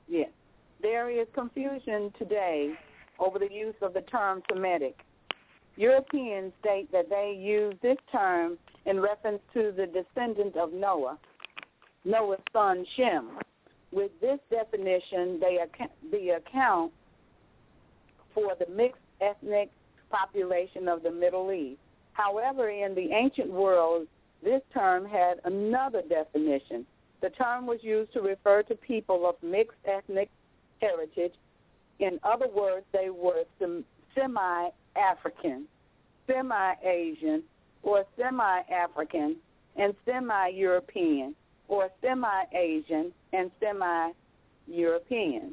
Yes. There is confusion today over the use of the term Semitic. Europeans state that they use this term in reference to the descendant of Noah, Noah's son Shem. With this definition, they account, the account for the mixed ethnic population of the Middle East. However, in the ancient world, this term had another definition. The term was used to refer to people of mixed ethnic heritage. In other words, they were semi-African, semi-Asian, or semi-African, and semi-European, or semi-Asian and semi-European.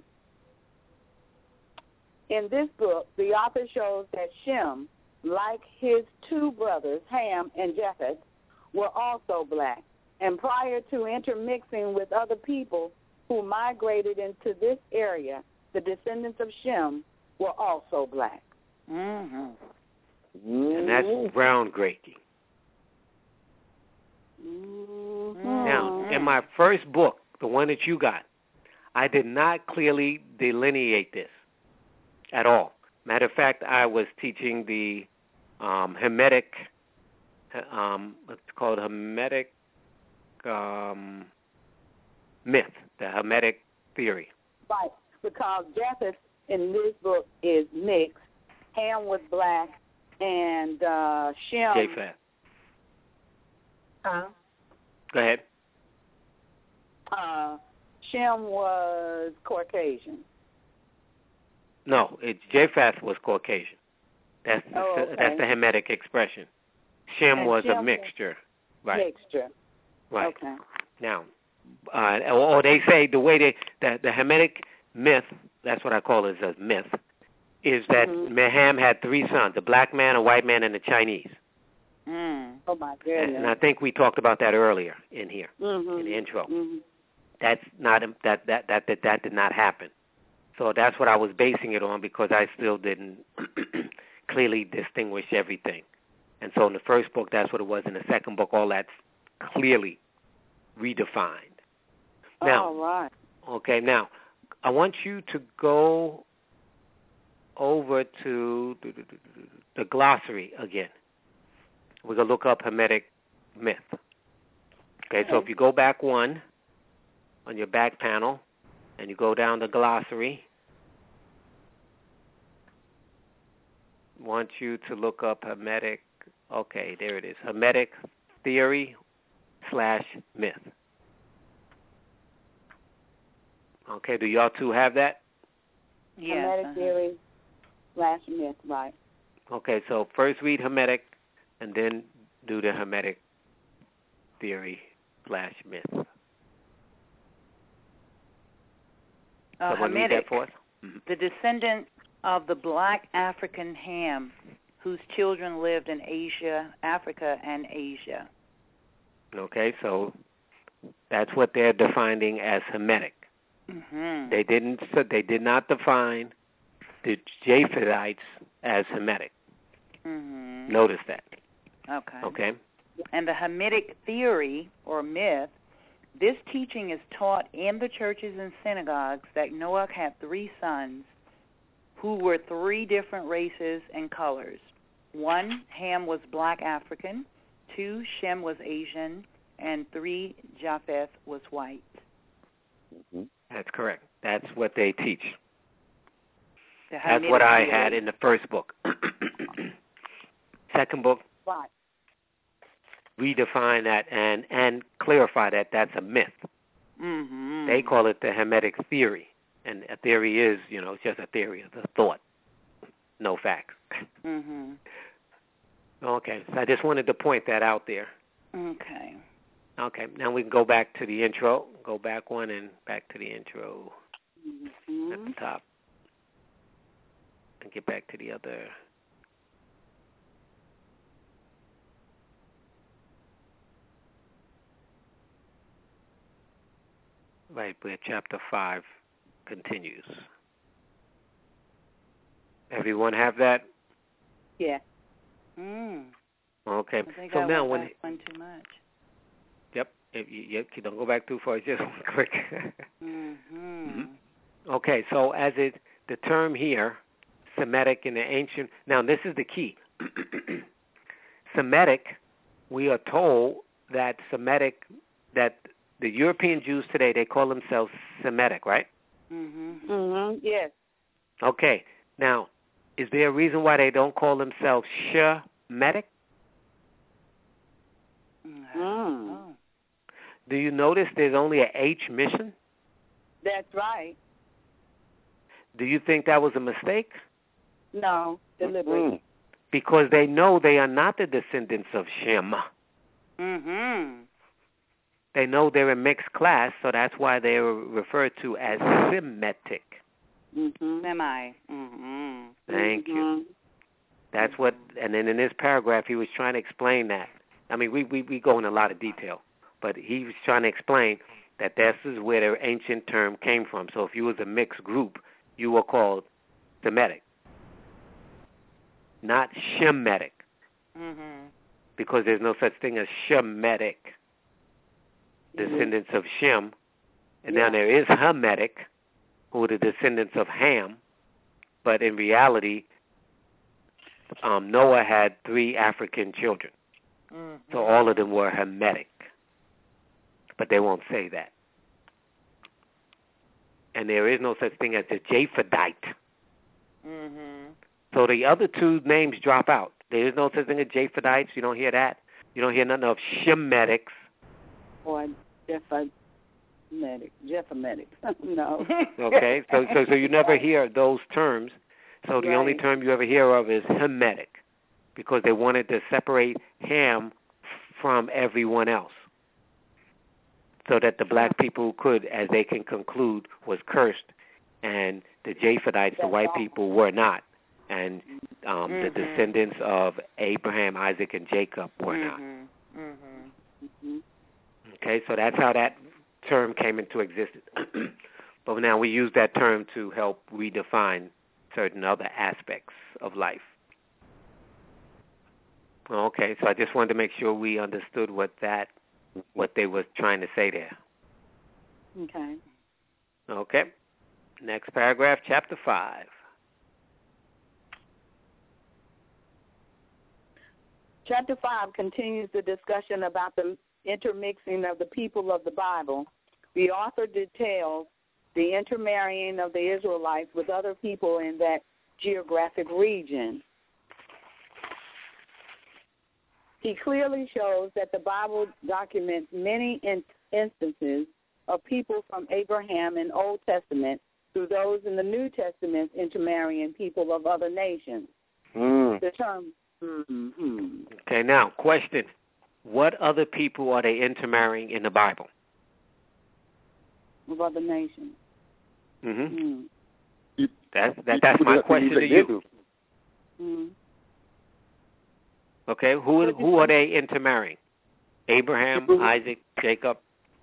In this book, the author shows that Shem, like his two brothers, Ham and Japheth, were also black. And prior to intermixing with other people who migrated into this area, the descendants of Shem were also black. Mm-hmm. And that's groundbreaking. Mm-hmm. Now, in my first book, the one that you got, I did not clearly delineate this at all. Matter of fact, I was teaching the um, Hermetic, um, what's called Hermetic um, myth, the Hermetic theory. Right, because Japheth in this book is mixed. Ham was black, and uh, Shem. Japheth. Huh? Go ahead. Uh, Shem was Caucasian. No, it's Japheth was Caucasian. That's the, oh, okay. that's the Hermetic expression. Shem and was Shem a mixture. Was right. Mixture. Right. Okay. Now, uh, or they say the way they the, the Hermetic myth, that's what I call it as a myth, is that mm-hmm. Ham had three sons: a black man, a white man, and a Chinese. Mm. Oh my goodness! And I think we talked about that earlier in here mm-hmm. in the intro. Mm-hmm. That's not that that that that that did not happen. So that's what I was basing it on, because I still didn't clearly distinguish everything. And so in the first book, that's what it was. In the second book, all that's clearly redefined. Now, all right. Okay, now, I want you to go over to the, the, the glossary again. We're going to look up Hermetic myth. Okay, okay, so if you go back one on your back panel, and you go down the glossary, I want you to look up Hermetic, okay, there it is, Hermetic theory slash myth. Okay, do y'all two have that? Yes. Hermetic uh-huh. theory slash myth, right. Okay, so first read Hermetic, and then do the Hermetic theory slash myth. Uh, Someone read that for us? Mm-hmm. The descendant of the black African Ham, whose children lived in Asia, Africa, and Asia. Okay, so that's what they're defining as Hermetic. Mm-hmm. They didn't. So they did not define the Japhethites as Hermetic. Mm-hmm. Notice that. Okay. Okay. And the Hamitic theory or myth. This teaching is taught in the churches and synagogues that Noah had three sons who were three different races and colors. One, Ham was black African. Two, Shem was Asian. And three, Japheth was white. Mm-hmm. That's correct. That's what they teach. The That's what I theory. had in the first book. Second book. Right. Redefine that and, and clarify that that's a myth. Mm-hmm. They call it the Hermetic theory. And a theory is, you know, it's just a theory of the thought. No facts. Mm-hmm. Okay, so I just wanted to point that out there. Okay. Okay, now we can go back to the intro. Go back one and back to the intro mm-hmm. at the top. And get back to the other... Right, where chapter five continues. Everyone have that? Yeah. Mm. Okay. I think so I now went when back one too much. Yep. If you, you don't go back too far. Just quick. mm-hmm. mm-hmm. Okay, so as it, the term here, Semitic in the ancient, now this is the key. Semitic, we are told that Semitic, that the European Jews today, they call themselves Semitic, right? Mm-hmm. Mm-hmm. Yes. Okay, now, is there a reason why they don't call themselves Shemitic? Mm. Do you notice there's only a H mission? That's right. Do you think that was a mistake? No, deliberate. Because they know they are not the descendants of Shem. Mm-hmm. They know they're a mixed class, so that's why they are referred to as Semitic. Mm-hmm. Semi. Mm-hmm. Thank mm-hmm. you. That's what, and then in this paragraph, he was trying to explain that. I mean, we, we, we go in a lot of detail, but he was trying to explain that this is where the ancient term came from. So if you was a mixed group, you were called Semitic, not Shemitic, mm-hmm. because there's no such thing as Shemitic, mm-hmm. descendants of Shem. And yeah. now there is Hamitic, who are the descendants of Ham, but in reality, um, Noah had three African children. Mm-hmm. So all of them were Hamitic, but they won't say that. And there is no such thing as a Japhethite. Mm-hmm. So the other two names drop out. There is no such thing as Japhethites. You don't hear that. You don't hear nothing of Shemetics. Or Jephthamitic. Jephthamitic. No. Okay, so, so so you never hear those terms. So the right. only term you ever hear of is Hamitic, because they wanted to separate Ham from everyone else, so that the black people could, as they can conclude, was cursed, and the Japhethites, the white people, were not, and um, mm-hmm. the descendants of Abraham, Isaac, and Jacob were mm-hmm. not. Mm-hmm. Mm-hmm. Okay, so that's how that term came into existence. But now we use that term to help redefine certain other aspects of life. Okay, so I just wanted to make sure we understood what that, what they were trying to say there. Okay. Okay. Next paragraph, chapter five. Chapter five continues the discussion about the intermixing of the people of the Bible. The author details the intermarrying of the Israelites with other people in that geographic region. He clearly shows that the Bible documents many in- instances of people from Abraham in Old Testament through those in the New Testament intermarrying people of other nations. Mm. The term. Mm-hmm. Okay, now, question. What other people are they intermarrying in the Bible? Of other nations. Mm-hmm. Mm. That's, that, that's my question to you. Mm. Okay, who who are they intermarrying? Abraham, Isaac, Jacob,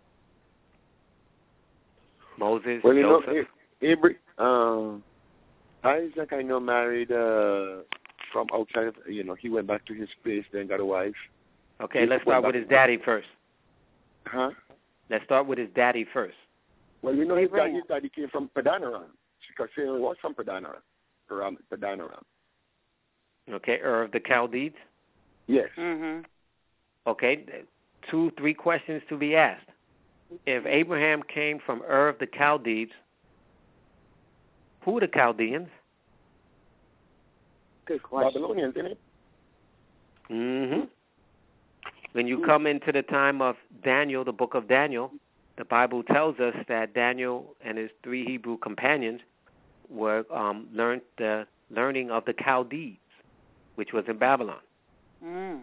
Moses, well, you Joseph? Know, Abra- uh, Isaac, I know, married uh, from outside of, you know, he went back to his place, then got a wife. Okay, he let's start with his daddy first. Huh? Let's start with his daddy first. Well, you know, his daddy, his daddy came from Padanaram, because he was from Padanaram. From Padanaram. Okay, Ur of the Chaldees? Yes. Mm-hmm. Okay, two, three questions to be asked. If Abraham came from Ur of the Chaldees, who are the Chaldeans? Good question. Babylonians, isn't it? Mm-hmm. When you come into the time of Daniel, the book of Daniel, the Bible tells us that Daniel and his three Hebrew companions were um, learned the learning of the Chaldees, which was in Babylon. Mm.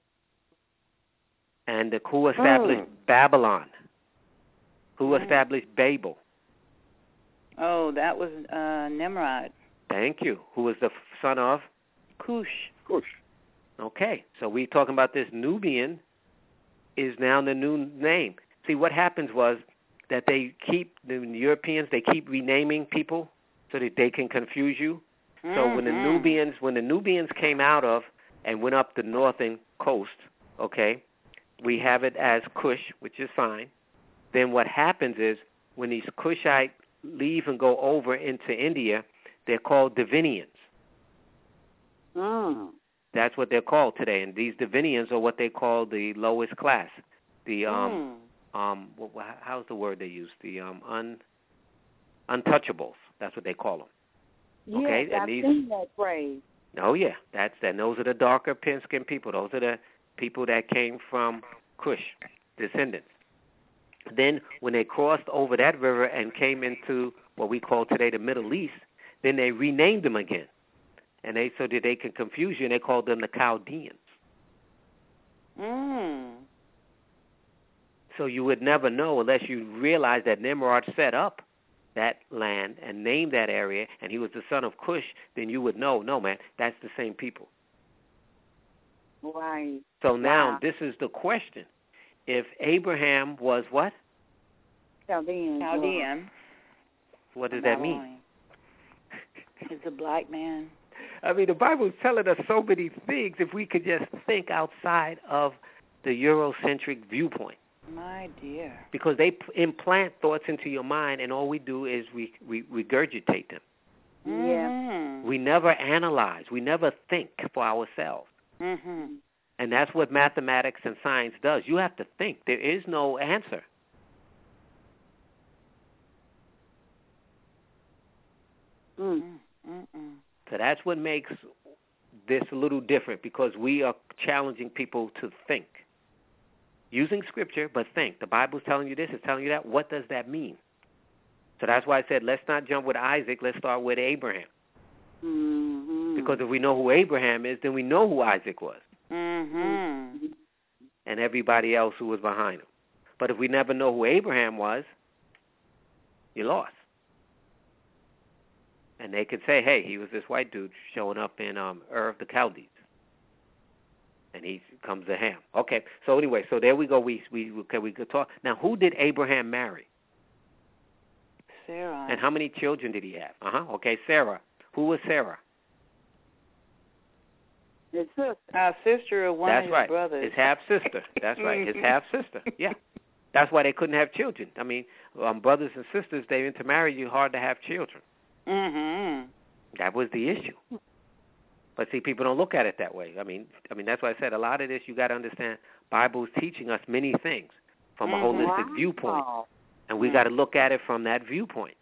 And the, who established mm. Babylon? Who mm. established Babel? Oh, that was uh, Nimrod. Thank you. Who was the son of? Cush. Cush. Okay, so we're talking about this Nubian is now the new name. See, what happens was that they keep, the Europeans, they keep renaming people so that they can confuse you. Mm-hmm. So when the Nubians, when the Nubians came out of and went up the northern coast, okay, we have it as Cush, which is fine. Then what happens is when these Cushite leave and go over into India, they're called Divinians. Mm. That's what they're called today, and these Divinians are what they call the lowest class. The um mm. um what, how's the word they use? The um un untouchables. That's what they call them. Yes, okay, and I've these, seen that phrase. Oh yeah, that's that. And those are the darker pin-skinned people. Those are the people that came from Cush descendants. Then when they crossed over that river and came into what we call today the Middle East, then they renamed them again. And they so that they can confuse you, and they called them the Chaldeans. Mm. So you would never know unless you realize that Nimrod set up that land and named that area, and he was the son of Cush, then you would know, no, man, that's the same people. Right. So now wow. this is the question. If Abraham was what? Chaldean. Chaldean. What does that mean? He's a black man. I mean, the Bible is telling us so many things if we could just think outside of the Eurocentric viewpoint. My dear. Because they implant thoughts into your mind, and all we do is we, we regurgitate them. Mm-hmm. We never analyze. We never think for ourselves. Mm-hmm. And that's what mathematics and science does. You have to think. There is no answer. Mm. Mm-mm. So that's what makes this a little different, because we are challenging people to think. Using Scripture, but think. The Bible's telling you this, it's telling you that. What does that mean? So that's why I said, let's not jump with Isaac. Let's start with Abraham. Mm-hmm. Because if we know who Abraham is, then we know who Isaac was. Mm-hmm. And everybody else who was behind him. But if we never know who Abraham was, you're lost. And they could say, hey, he was this white dude showing up in um, Ur of the Chaldees. And he comes to Ham. Okay, so anyway, so there we go. We we okay, we could talk. Now, who did Abraham marry? Sarah. And how many children did he have? Uh-huh, okay, Sarah. Who was Sarah? His sister. Our sister or one That's of his right. brothers. His half-sister. That's right, his half-sister. Yeah. That's why they couldn't have children. I mean, um, brothers and sisters, they intermarry you hard to have children. Mm-hmm. That was the issue. But see, people don't look at it that way. I mean, I mean that's why I said a lot of this you got to understand. Bible's teaching us many things from a Mm-hmm. holistic wow. viewpoint, and we got to look at it from that viewpoint.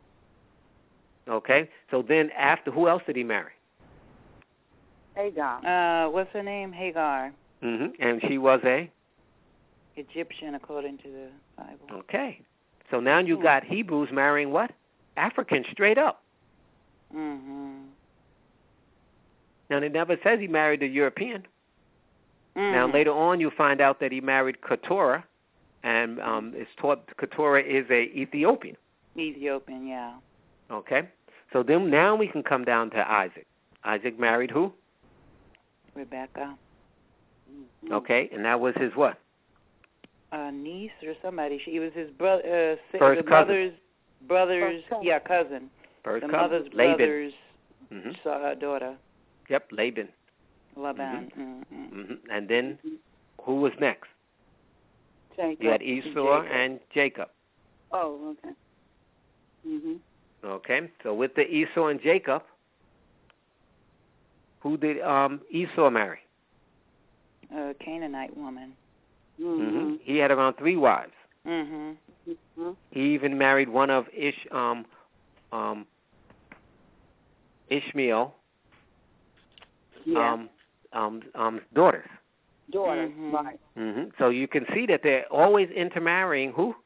Okay. So then, after, who else did he marry? Hagar. Uh, what's her name? Hagar. Mm-hmm. And she was a Egyptian, according to the Bible. Okay. So now you got Hebrews marrying what? Africans, straight up. Mm-hmm. Now, it never says he married a European. Mm. Now, later on, you find out that he married Keturah, and um, it's taught Keturah is a Ethiopian. Ethiopian, yeah. Okay? So then now we can come down to Isaac. Isaac married who? Rebecca. Okay, and that was his what? A niece or somebody. She was his brother. Uh, First the cousin. mother's brother's, First cousin. yeah, cousin. First the cousin. mother's Laban. brother's Mm-hmm. uh, daughter. Yep, Laban. Laban. Mm-hmm. Mm-hmm. Mm-hmm. And then who was next? Jacob. You had Esau Jacob. and Jacob. Oh, okay. Mhm. Okay, so with the Esau and Jacob, who did um, Esau marry? A Canaanite woman. Mhm. He had around three wives. Mm-hmm. Mhm. He even married one of Ish, um, um, Ishmael, Yeah. um, um, um, daughters. Daughter. Mhm. Right. Mm-hmm. So you can see that they're always intermarrying who?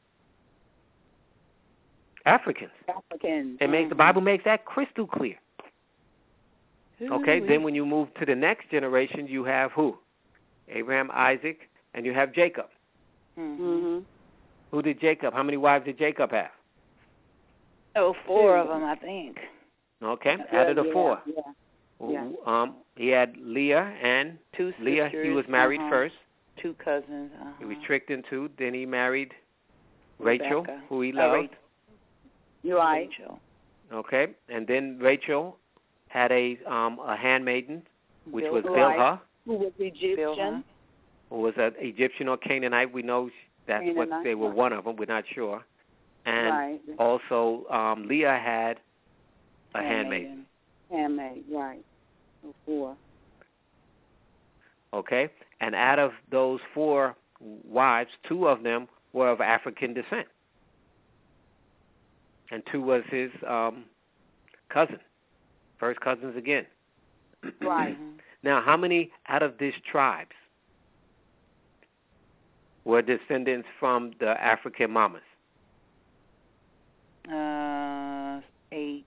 Africans. Africans. It makes the Bible makes that crystal clear. Okay, Ooh-wee. then when you move to the next generation, you have who? Abraham, Isaac, and you have Jacob. Mm-hmm. Mhm. Who did Jacob? How many wives did Jacob have? Oh, four of them, I think. Okay, Yeah, out of the yeah, four. Yeah. Yeah. Um, he had Leah and Two Leah. sisters. He was married uh-huh. first. Two cousins. Uh-huh. He was tricked into. Then he married Rachel, Rebecca. who he Uh, loved. You're right. Rachel. Okay, and then Rachel had a um a handmaiden, which was Bilhah. Bilhah, Who was Egyptian? Bilhah. who was an Egyptian or Canaanite. We know that's what Canaanite, they were right. one of them. We're not sure. And right. also um, Leah had a handmaid. Handmaid, right. So four. Okay? And out of those four wives, two of them were of African descent. And two was his um, cousin. First cousins again. Right. Now, how many out of these tribes were descendants from the African mamas? Uh, eight.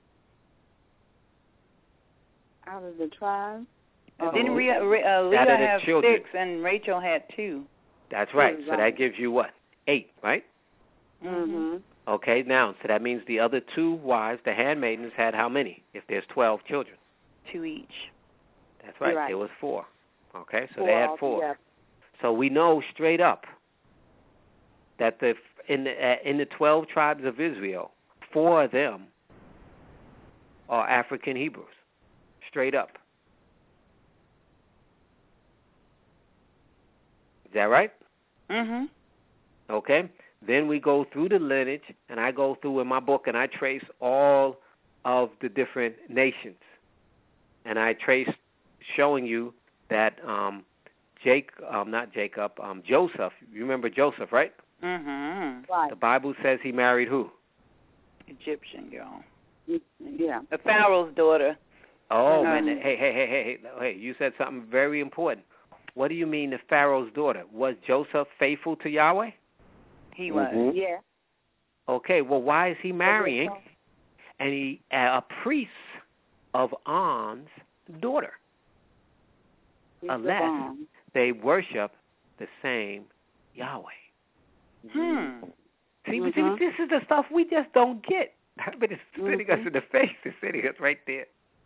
Out of the tribe? Uh, Didn't Leah, uh, Leah have children. six and Rachel had two? That's right. Right. So that gives you what? Eight, right? Mm-hmm. Okay, now, so that means the other two wives, the handmaidens, had how many? If there's twelve children. Two each. That's right. Right. There was four. Okay, so Four they had four. altogether. So we know straight up that the in the uh, in the twelve tribes of Israel, four of them are African Hebrews. Straight up. Is that right? Mhm. Okay. Then we go through the lineage, and I go through in my book, and I trace all of the different nations, and I trace showing you that um, Jake, um, not Jacob, um, Joseph. You remember Joseph, right? Mhm. Right. The Bible says he married who? Egyptian girl. Yeah. The Pharaoh's daughter. Oh, Mhm. man. Hey, hey, hey, hey, hey, hey. You said something very important. What do you mean the Pharaoh's daughter? Was Joseph faithful to Yahweh? He was. Mhm. Yeah. Okay, well, why is he marrying and he a priest of On's daughter? He's Unless the bomb. they worship the same Yahweh. Hmm. See, Mhm. see, this is the stuff we just don't get. But it's sitting us Mhm. in the face. It's sitting us right there.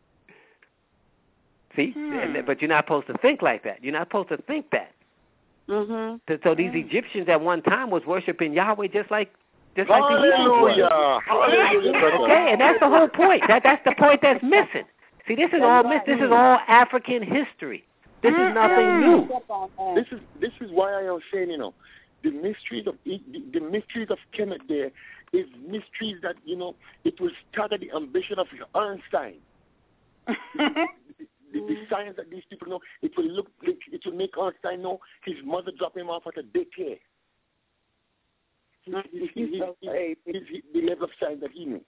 See? Hmm. And, but you're not supposed to think like that. You're not supposed to think that. Mhm. So, so these Mm. Egyptians at one time was worshiping Yahweh just like just like the Hebrews Hallelujah. were. Hallelujah. brother. Okay, and that's the whole point. That that's the point that's missing. See, this is That's all right. miss. This is all African history. This is nothing new. Step on that. This is this is why I am saying, you know, the mysteries of the, the mysteries of Kemet there is mysteries that, you know, it will start at the ambition of Einstein. the, the, the science that these people know, it will look like it will make Einstein know his mother dropped him off at a daycare. He, he, he, he, he, he, he, the level of science that he knew.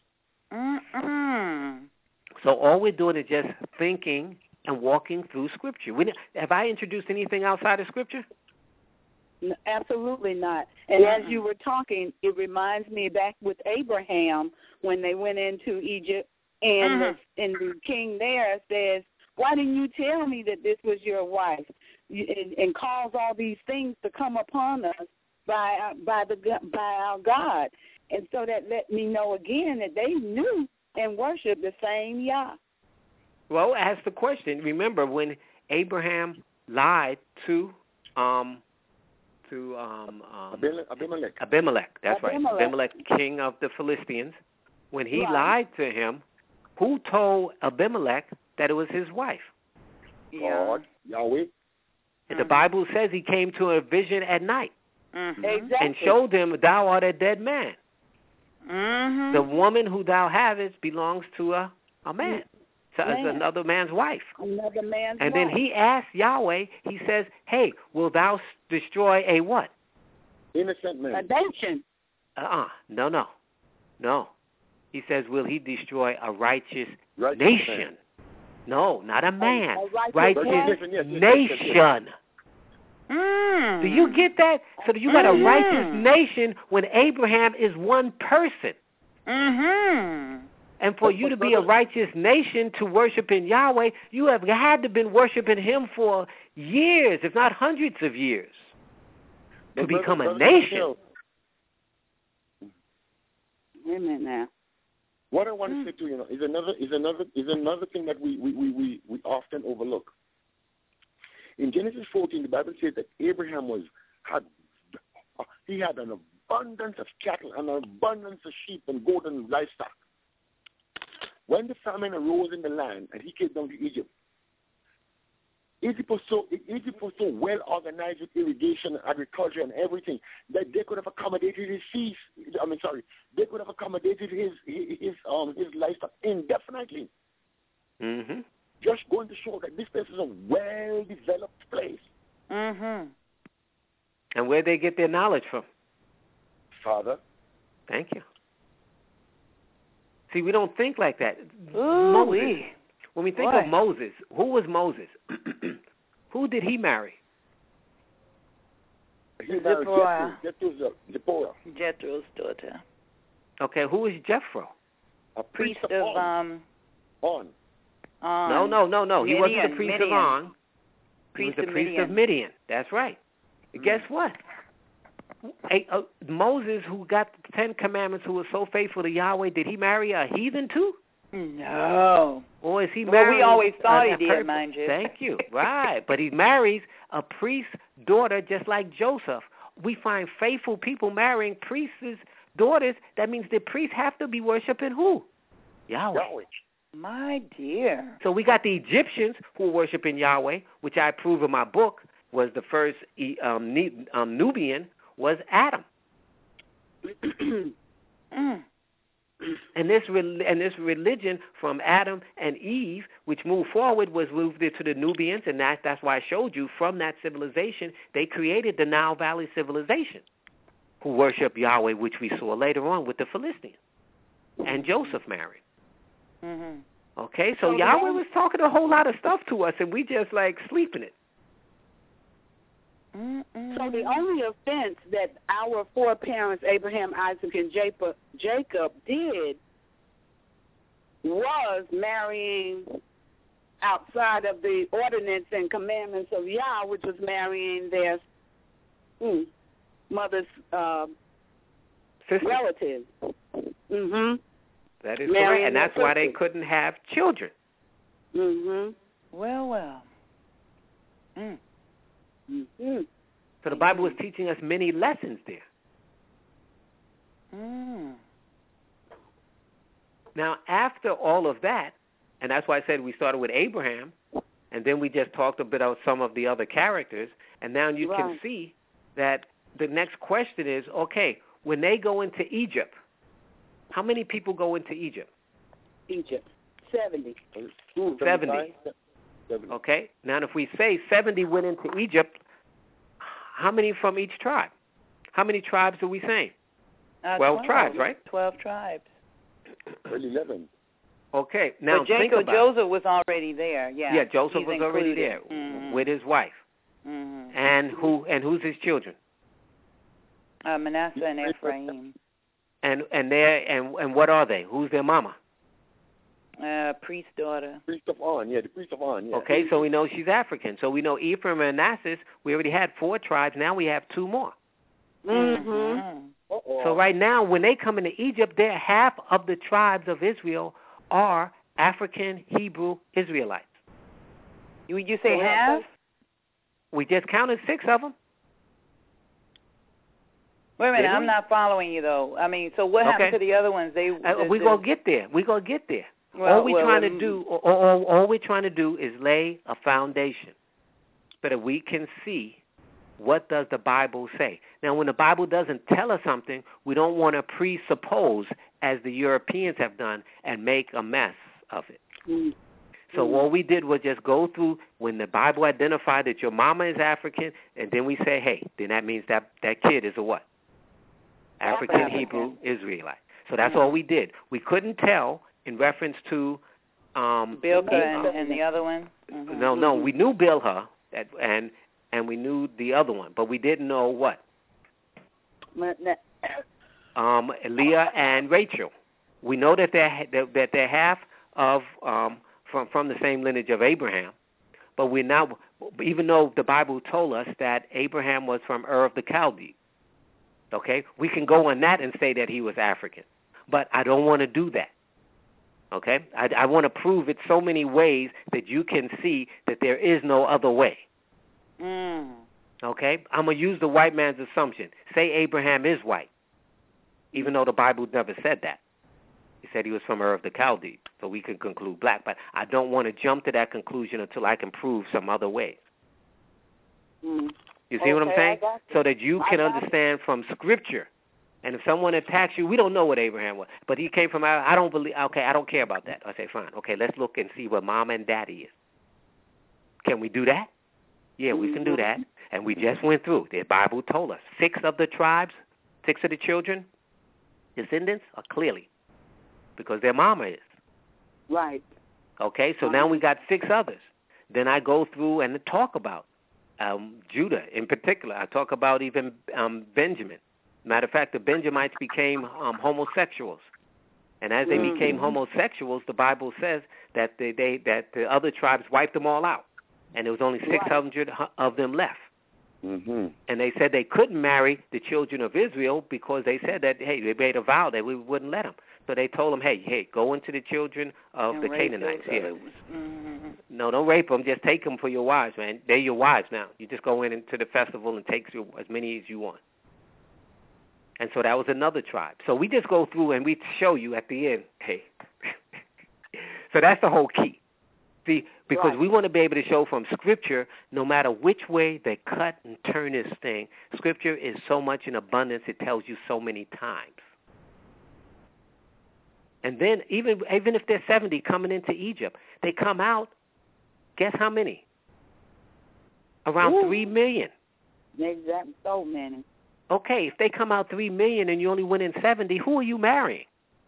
Mm-mm. So all we're doing is just thinking and walking through Scripture. We, have I introduced anything outside of Scripture? No, absolutely not. And as you were talking, it reminds me back with Abraham when they went into Egypt, and Mhm. the, and the king there says, "Why didn't you tell me that this was your wife?" You, and, and cause all these things to come upon us by by the by our God, and so that let me know again that they knew and worshiped the same Yah. Well, ask the question. Remember when Abraham lied to um to um, um Abimelech. Abimelech. That's Abimelech. right. Abimelech, king of the Philistines. When he Right. lied to him, who told Abimelech that it was his wife? Yeah. God, Yahweh. The Bible says he came to a vision at night Mhm. Exactly. and showed him, thou art a dead man. Mhm. The woman who thou havest belongs to a, a man, to Man. another man's wife. Another man's And then wife. he asked Yahweh, he says, hey, will thou s- destroy a what? Innocent a man. nation. Uh-uh. No, no. No. He says, will he destroy a righteous, Righteous nation? man. No, not a man. a righteous righteous man? Yes, yes, yes, yes, nation. yes, Mm. Do you get that? So that you got a Mhm. righteous nation when Abraham is one person. Mhm. And for you to be a righteous nation to worship in Yahweh, you have had to been worshiping him for years, if not hundreds of years, to But brother- become a brother nation. Michelle, Wait a minute now. what I want to say to you know, is another is another is another thing that we, we, we, we, we often overlook. In Genesis fourteen, the Bible says that Abraham was had he had an abundance of cattle and an abundance of sheep and goat and livestock. When the famine arose in the land and he came down to Egypt, Egypt was so Egypt was so well organized with irrigation, agriculture, and everything that they could have accommodated his feast. I mean, sorry, they could have accommodated his his um his lifestyle indefinitely. Mm-hmm. Just going to show that this place is a well-developed place. Mm-hmm. And where they get their knowledge from? Father. Thank you. See, we don't think like that. Ooh, Moses. wee. When we think Boy. of Moses, who was Moses? Who did he marry? He married Zipporah. Jethro, Zipporah. Jethro's daughter. Okay, who is Jethro? A Priest priest of of On. um. On. On. No, no, no, no. He wasn't Midian, the priest Midian. of On. He Priest was the of priest Midian. of Midian. That's right. Mm. Guess what? A, uh, Moses, who got the Ten Commandments, who was so faithful to Yahweh, did he marry a heathen too? No. Or is he Well, marrying? we always thought a, he a did, perfect- mind you. Thank you. Right. But he marries a priest's daughter just like Joseph. We find faithful people marrying priests' daughters. That means the priests have to be worshiping who? Yahweh. Yahweh. My dear. So we got the Egyptians who were worshiping Yahweh, which I prove in my book was the first um, Ne- um, Nubian was Adam. Mm. And this re- and this religion from Adam and Eve, which moved forward, was moved into the Nubians, and that, that's why I showed you from that civilization, they created the Nile Valley civilization, who worship Yahweh, which we saw later on with the Philistines. And Joseph married. Mm-hmm. Okay, so Yahweh was talking a whole lot of stuff to us, and we just like sleeping it. Mm-mm. So the only offense that our foreparents, Abraham, Isaac, and Jacob, Jacob did was marrying outside of the ordinance and commandments of Yah, which was marrying their mm, mother's uh, Sister. relatives. Mm-hmm. That is Marrying correct, and that's their why they sisters. couldn't have children. Mm-hmm. Well, well. Mm. Mm-hmm. So the Bible is teaching us many lessons there. Mm. Now, after all of that, and that's why I said we started with Abraham, and then we just talked a bit about some of the other characters, and now you can Right. see that the next question is, okay, when they go into Egypt, how many people go into Egypt? Egypt. Seventy. seventy. seventy. Okay? Now, if we say seventy went into Egypt, how many from each tribe? How many tribes are we saying? Uh, Twelve tribes, right? Twelve tribes. Well, eleven. Okay. Now, but think Jacob, about Joseph was already there. Yeah. Yeah, Joseph He's was already included. there Mm-hmm. with his wife. Mm-hmm. And who? And who's his children? Uh, Manasseh and Ephraim. And and they and and what are they? Who's their mama? Uh, priest's daughter. Priest of On, yeah, the priest of On, yeah. Okay, so we know she's African. So we know Ephraim and Manasseh. We already had four tribes. Now we have two more. Mm-hmm. Uh-oh. So right now, when they come into Egypt, they're half of the tribes of Israel are African Hebrew Israelites. Would you say Well, half? We just counted six of them. Wait a minute, Didn't I'm we? not following you though. I mean, so what happened Okay. to the other ones? They Uh, the, we're the, gonna get there. We're gonna get there. well, all we're well, trying to um, do, all, all, all we're trying to do, is lay a foundation, so that we can see what does the Bible say. Now, when the Bible doesn't tell us something, we don't want to presuppose, as the Europeans have done, and make a mess of it. Mm-hmm. So what we did was just go through when the Bible identified that your mama is African, and then we say, hey, then that means that that kid is a what? African, African. Hebrew, Israelite. So that's all we did. We couldn't tell in reference to um, Bilhah and, uh, and the other one. Mm-hmm. no, no, we knew Bilhah that, and and we knew the other one, but we didn't know what um, Leah and Rachel. We know that they're that, that they're half of um, from from the same lineage of Abraham, but we're not. Even though the Bible told us that Abraham was from Ur of the Chaldees, okay, we can go on that and say that he was African, but I don't want to do that. Okay, I, I want to prove it so many ways that you can see that there is no other way. Mm. Okay, I'm gonna use the white man's assumption. Say Abraham is white, even though the Bible never said that. He said he was from Ur of the Chaldees. so we can conclude black. But I don't want to jump to that conclusion until I can prove some other ways. Mm. You see okay, what I'm saying? So that you can understand you. from Scripture. And if someone attacks you, we don't know what Abraham was, but he came from, I don't believe, okay, I don't care about that. I say, fine, okay, let's look and see what mama and daddy is. Can we do that? Yeah, we can do that. And we just went through. The Bible told us six of the tribes, six of the children, descendants are clearly because their mama is. Right. Okay, so now we got six others. Then I go through and talk about um, Judah in particular. I talk about even um, Benjamin. Matter of fact, the Benjamites became um, homosexuals. And as they mm-hmm. became homosexuals, the Bible says that they, they that the other tribes wiped them all out. And there was only six hundred right. of them left. Mm-hmm. And they said they couldn't marry the children of Israel because they said that, hey, they made a vow that we wouldn't let them. So they told them, hey, hey, go into the children of and the Canaanites here. Mm-hmm. No, don't rape them. Just take them for your wives, man. They're your wives now. You just go in into the festival and take as many as you want. And so that was another tribe. So we just go through and we show you at the end, hey. So that's the whole key. See, because right. we want to be able to show from Scripture, no matter which way they cut and turn this thing, Scripture is so much in abundance, it tells you so many times. And then even even if they're seventy coming into Egypt, they come out, guess how many? Around Ooh. three million. Exactly, so many. Okay, if they come out three million and you only went in seventy, who are you marrying?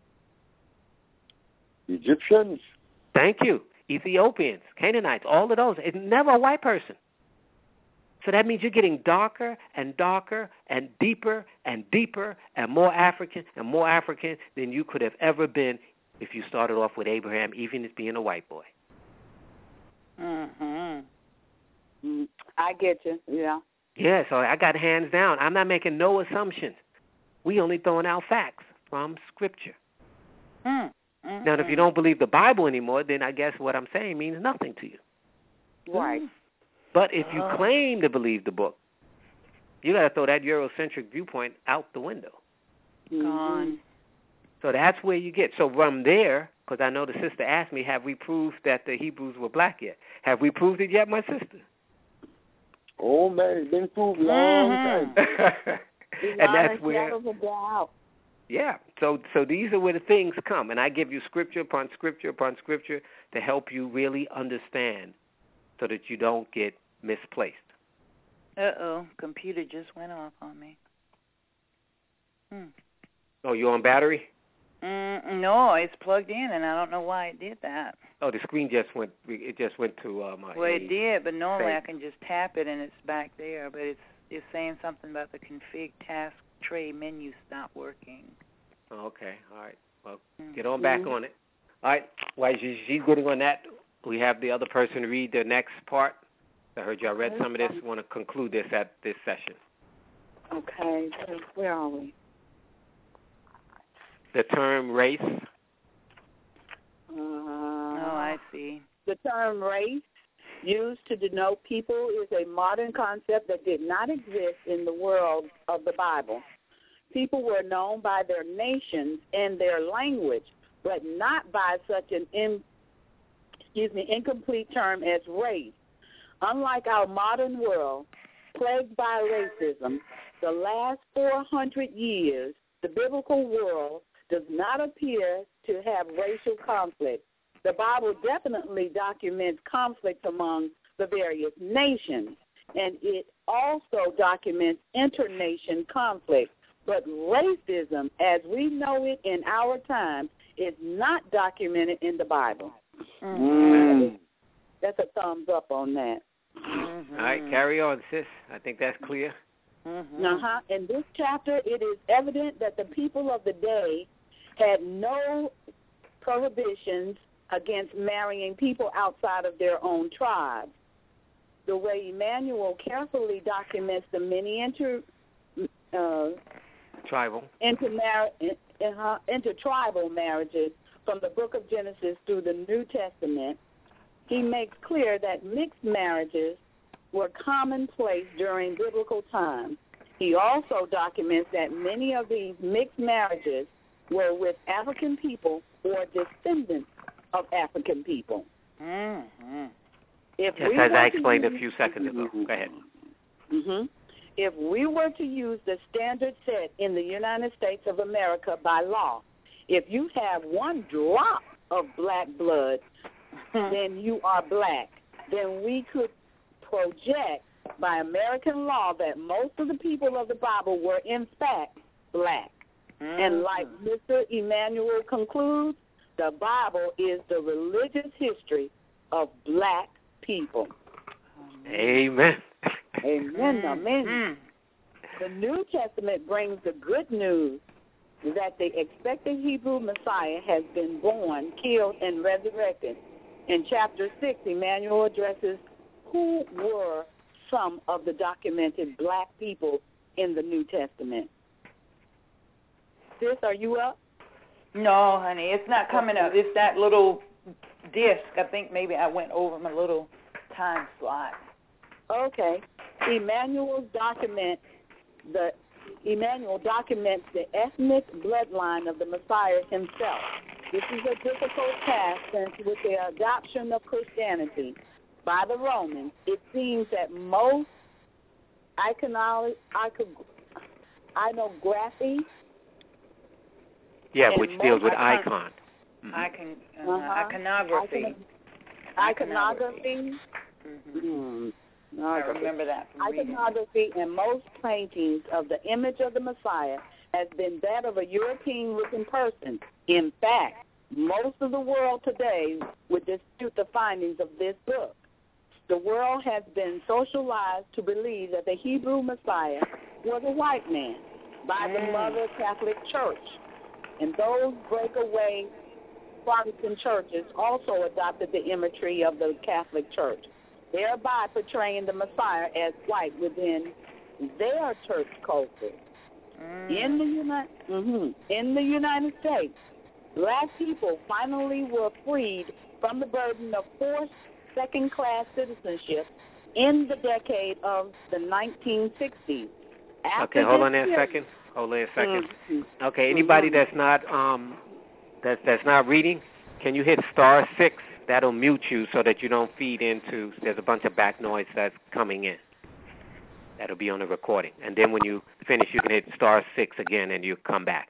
Egyptians. Thank you. Ethiopians, Canaanites, all of those. It's never a white person. So that means you're getting darker and darker and deeper and deeper and more African and more African than you could have ever been if you started off with Abraham, even as being a white boy. Mhm. Mm, I get you. Yeah. Yeah, so I got hands down. I'm not making no assumptions. We only throwing out facts from Scripture. Mm. Mm-hmm. Now, if you don't believe the Bible anymore, then I guess what I'm saying means nothing to you. Right. But if you Oh. claim to believe the book, you got to throw that Eurocentric viewpoint out the window. Gone. So that's where you get. So from there, because I know the sister asked me, have we proved that the Hebrews were black yet? Have we proved it yet, my sister? Oh, man, it's been proved a long Mm-hmm. time. And that's where... Doubt. Yeah, so so these are where the things come, and I give you scripture upon scripture upon scripture to help you really understand so that you don't get misplaced. Uh-oh, computer just went off on me. Hmm. Oh, you on battery? Mm, no, it's plugged in, and I don't know why it did that. Oh, the screen just went, it just went to uh, my... Well, it did, but normally save. I can just tap it, and it's back there, but it's it's saying something about the config task tray menu stopped working. Oh, okay, all right. Well, Mm-hmm. get on back on it. All right, while she's she's getting on that, we have the other person read the next part. I heard y'all read some of this. Want to conclude this at this session. Okay, so where are we? The term race. Uh, Oh, I see. The term race, used to denote people, is a modern concept that did not exist in the world of the Bible. People were known by their nations and their language, but not by such an in, excuse me, incomplete term as race. Unlike our modern world, plagued by racism, the last four hundred years, the biblical world does not appear to have racial conflict. The Bible definitely documents conflict among the various nations, and it also documents internation conflict. But racism, as we know it in our time, is not documented in the Bible. Mm. That's a thumbs up on that. Mm-hmm. All right, carry on, sis. I think that's clear. Mm-hmm. Uh-huh. In this chapter, it is evident that the people of the day had no prohibitions against marrying people outside of their own tribe. The way Emmanuel carefully documents the many inter, uh, Tribal. intermar- uh, intertribal marriages from the book of Genesis through the New Testament, he makes clear that mixed marriages were commonplace during biblical times. He also documents that many of these mixed marriages were with African people or descendants of African people. Mm-hmm. If Just we as I were explained use, a few seconds ago. Go ahead. Mm-hmm. If we were to use the standard set in the United States of America by law, if you have one drop of black blood, then you are black. Then we could project by American law that most of the people of the Bible were in fact black. Mm-hmm. And like Mister Emmanuel concludes, the Bible is the religious history of black people. Amen. Amen. Amen. Mm-hmm. The New Testament brings the good news that the expected Hebrew Messiah has been born, killed, and resurrected. In chapter six, Emmanuel addresses who were some of the documented black people in the New Testament. Sis, are you up? No, honey, it's not coming up. It's that little disc. I think maybe I went over my little time slot. Okay. Emmanuel's document the Emmanuel documents the ethnic bloodline of the Messiah himself. This is a difficult task since with the adoption of Christianity by the Romans, it seems that most iconography, yeah, which deals with icon. Mm-hmm. Icon, uh, uh-huh. Iconography. Iconography. Mm-hmm. Mm-hmm. I remember that from Iconography reading. and most paintings of the image of the Messiah has been that of a European-looking person. In fact, most of the world today would dispute the findings of this book. The world has been socialized to believe that the Hebrew Messiah was a white man by mm. the Mother Catholic Church. And those breakaway Protestant churches also adopted the imagery of the Catholic Church, thereby portraying the Messiah as white within their church culture. Mm. In the Uni- mm-hmm. in the United States, black people finally were freed from the burden of forced second-class citizenship in the decade of the nineteen sixties. After okay, hold on there a second. Hold on a second. Mm-hmm. Okay, anybody mm-hmm. that's not um that's that's not reading, can you hit star six? That'll mute you so that you don't feed into. There's a bunch of back noise that's coming in. That'll be on the recording, and then when you finish, you can hit star six again, and you come back.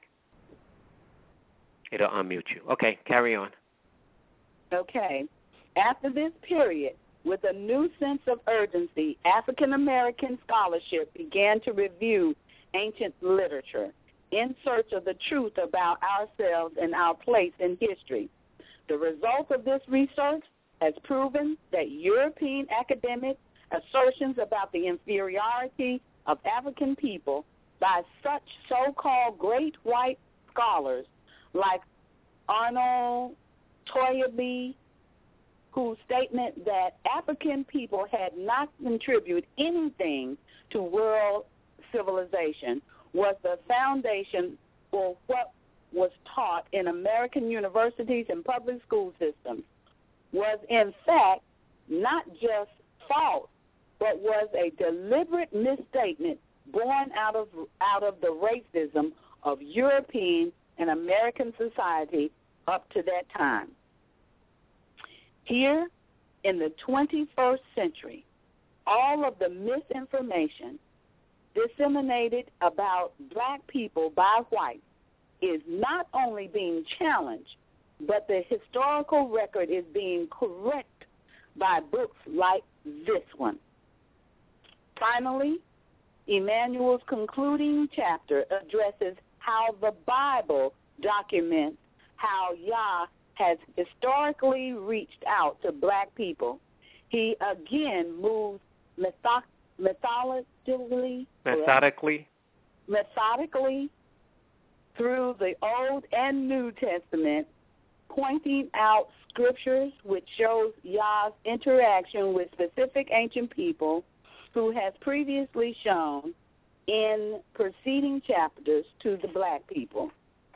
It'll unmute you. Okay, carry on. Okay. After this period, with a new sense of urgency, African American scholarship began to review ancient literature in search of the truth about ourselves and our place in history. The result of this research has proven that European academic assertions about the inferiority of African people by such so-called great white scholars like Arnold Toynbee, whose statement that African people had not contributed anything to world civilization was the foundation for what was taught in American universities and public school systems, was in fact not just false, but was a deliberate misstatement born out of out of the racism of European and American society up to that time. Here, in the twenty-first century, all of the misinformation disseminated about black people by whites is not only being challenged, but the historical record is being corrected by books like this one. Finally, Emmanuel's concluding chapter addresses how the Bible documents how Yah has historically reached out to black people. He again moves method- methodically, methodically, methodically through the Old and New Testament, pointing out scriptures which shows Yah's interaction with specific ancient people who has previously shown in preceding chapters to the black people.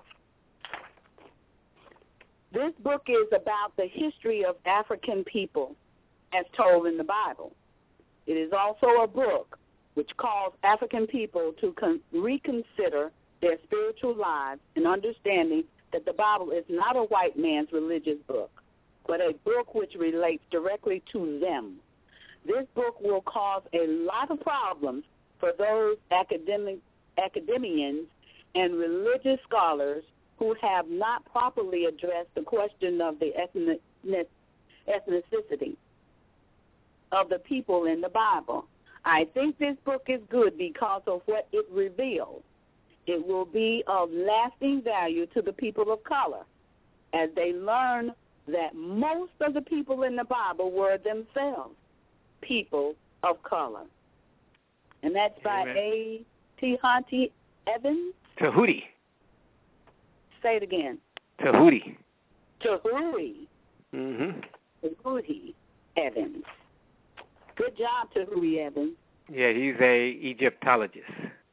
This book is about the history of African people as told in the Bible. It is also a book which calls African people to con- reconsider their spiritual lives and understanding that the Bible is not a white man's religious book. but a book which relates directly to them. This book will cause a lot of problems for those academic academians and religious scholars who have not properly addressed the question of the ethnic, ethnicity of the people in the Bible. I think this book is good because of what it reveals. It will be of lasting value to the people of color as they learn that most of the people in the Bible were themselves people of color. And that's by Amen. A. Tahuti Evans. Tahuti. Say it again. Tahuti. Tahuti. Mm-hmm. Tahuti Evans. Good job, Tahuti Evans. Yeah, he's a Egyptologist.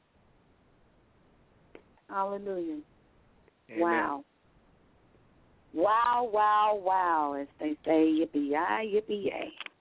Hallelujah. Amen. Wow. Wow, wow, wow, as they say, yippee-yi, yippee-yay.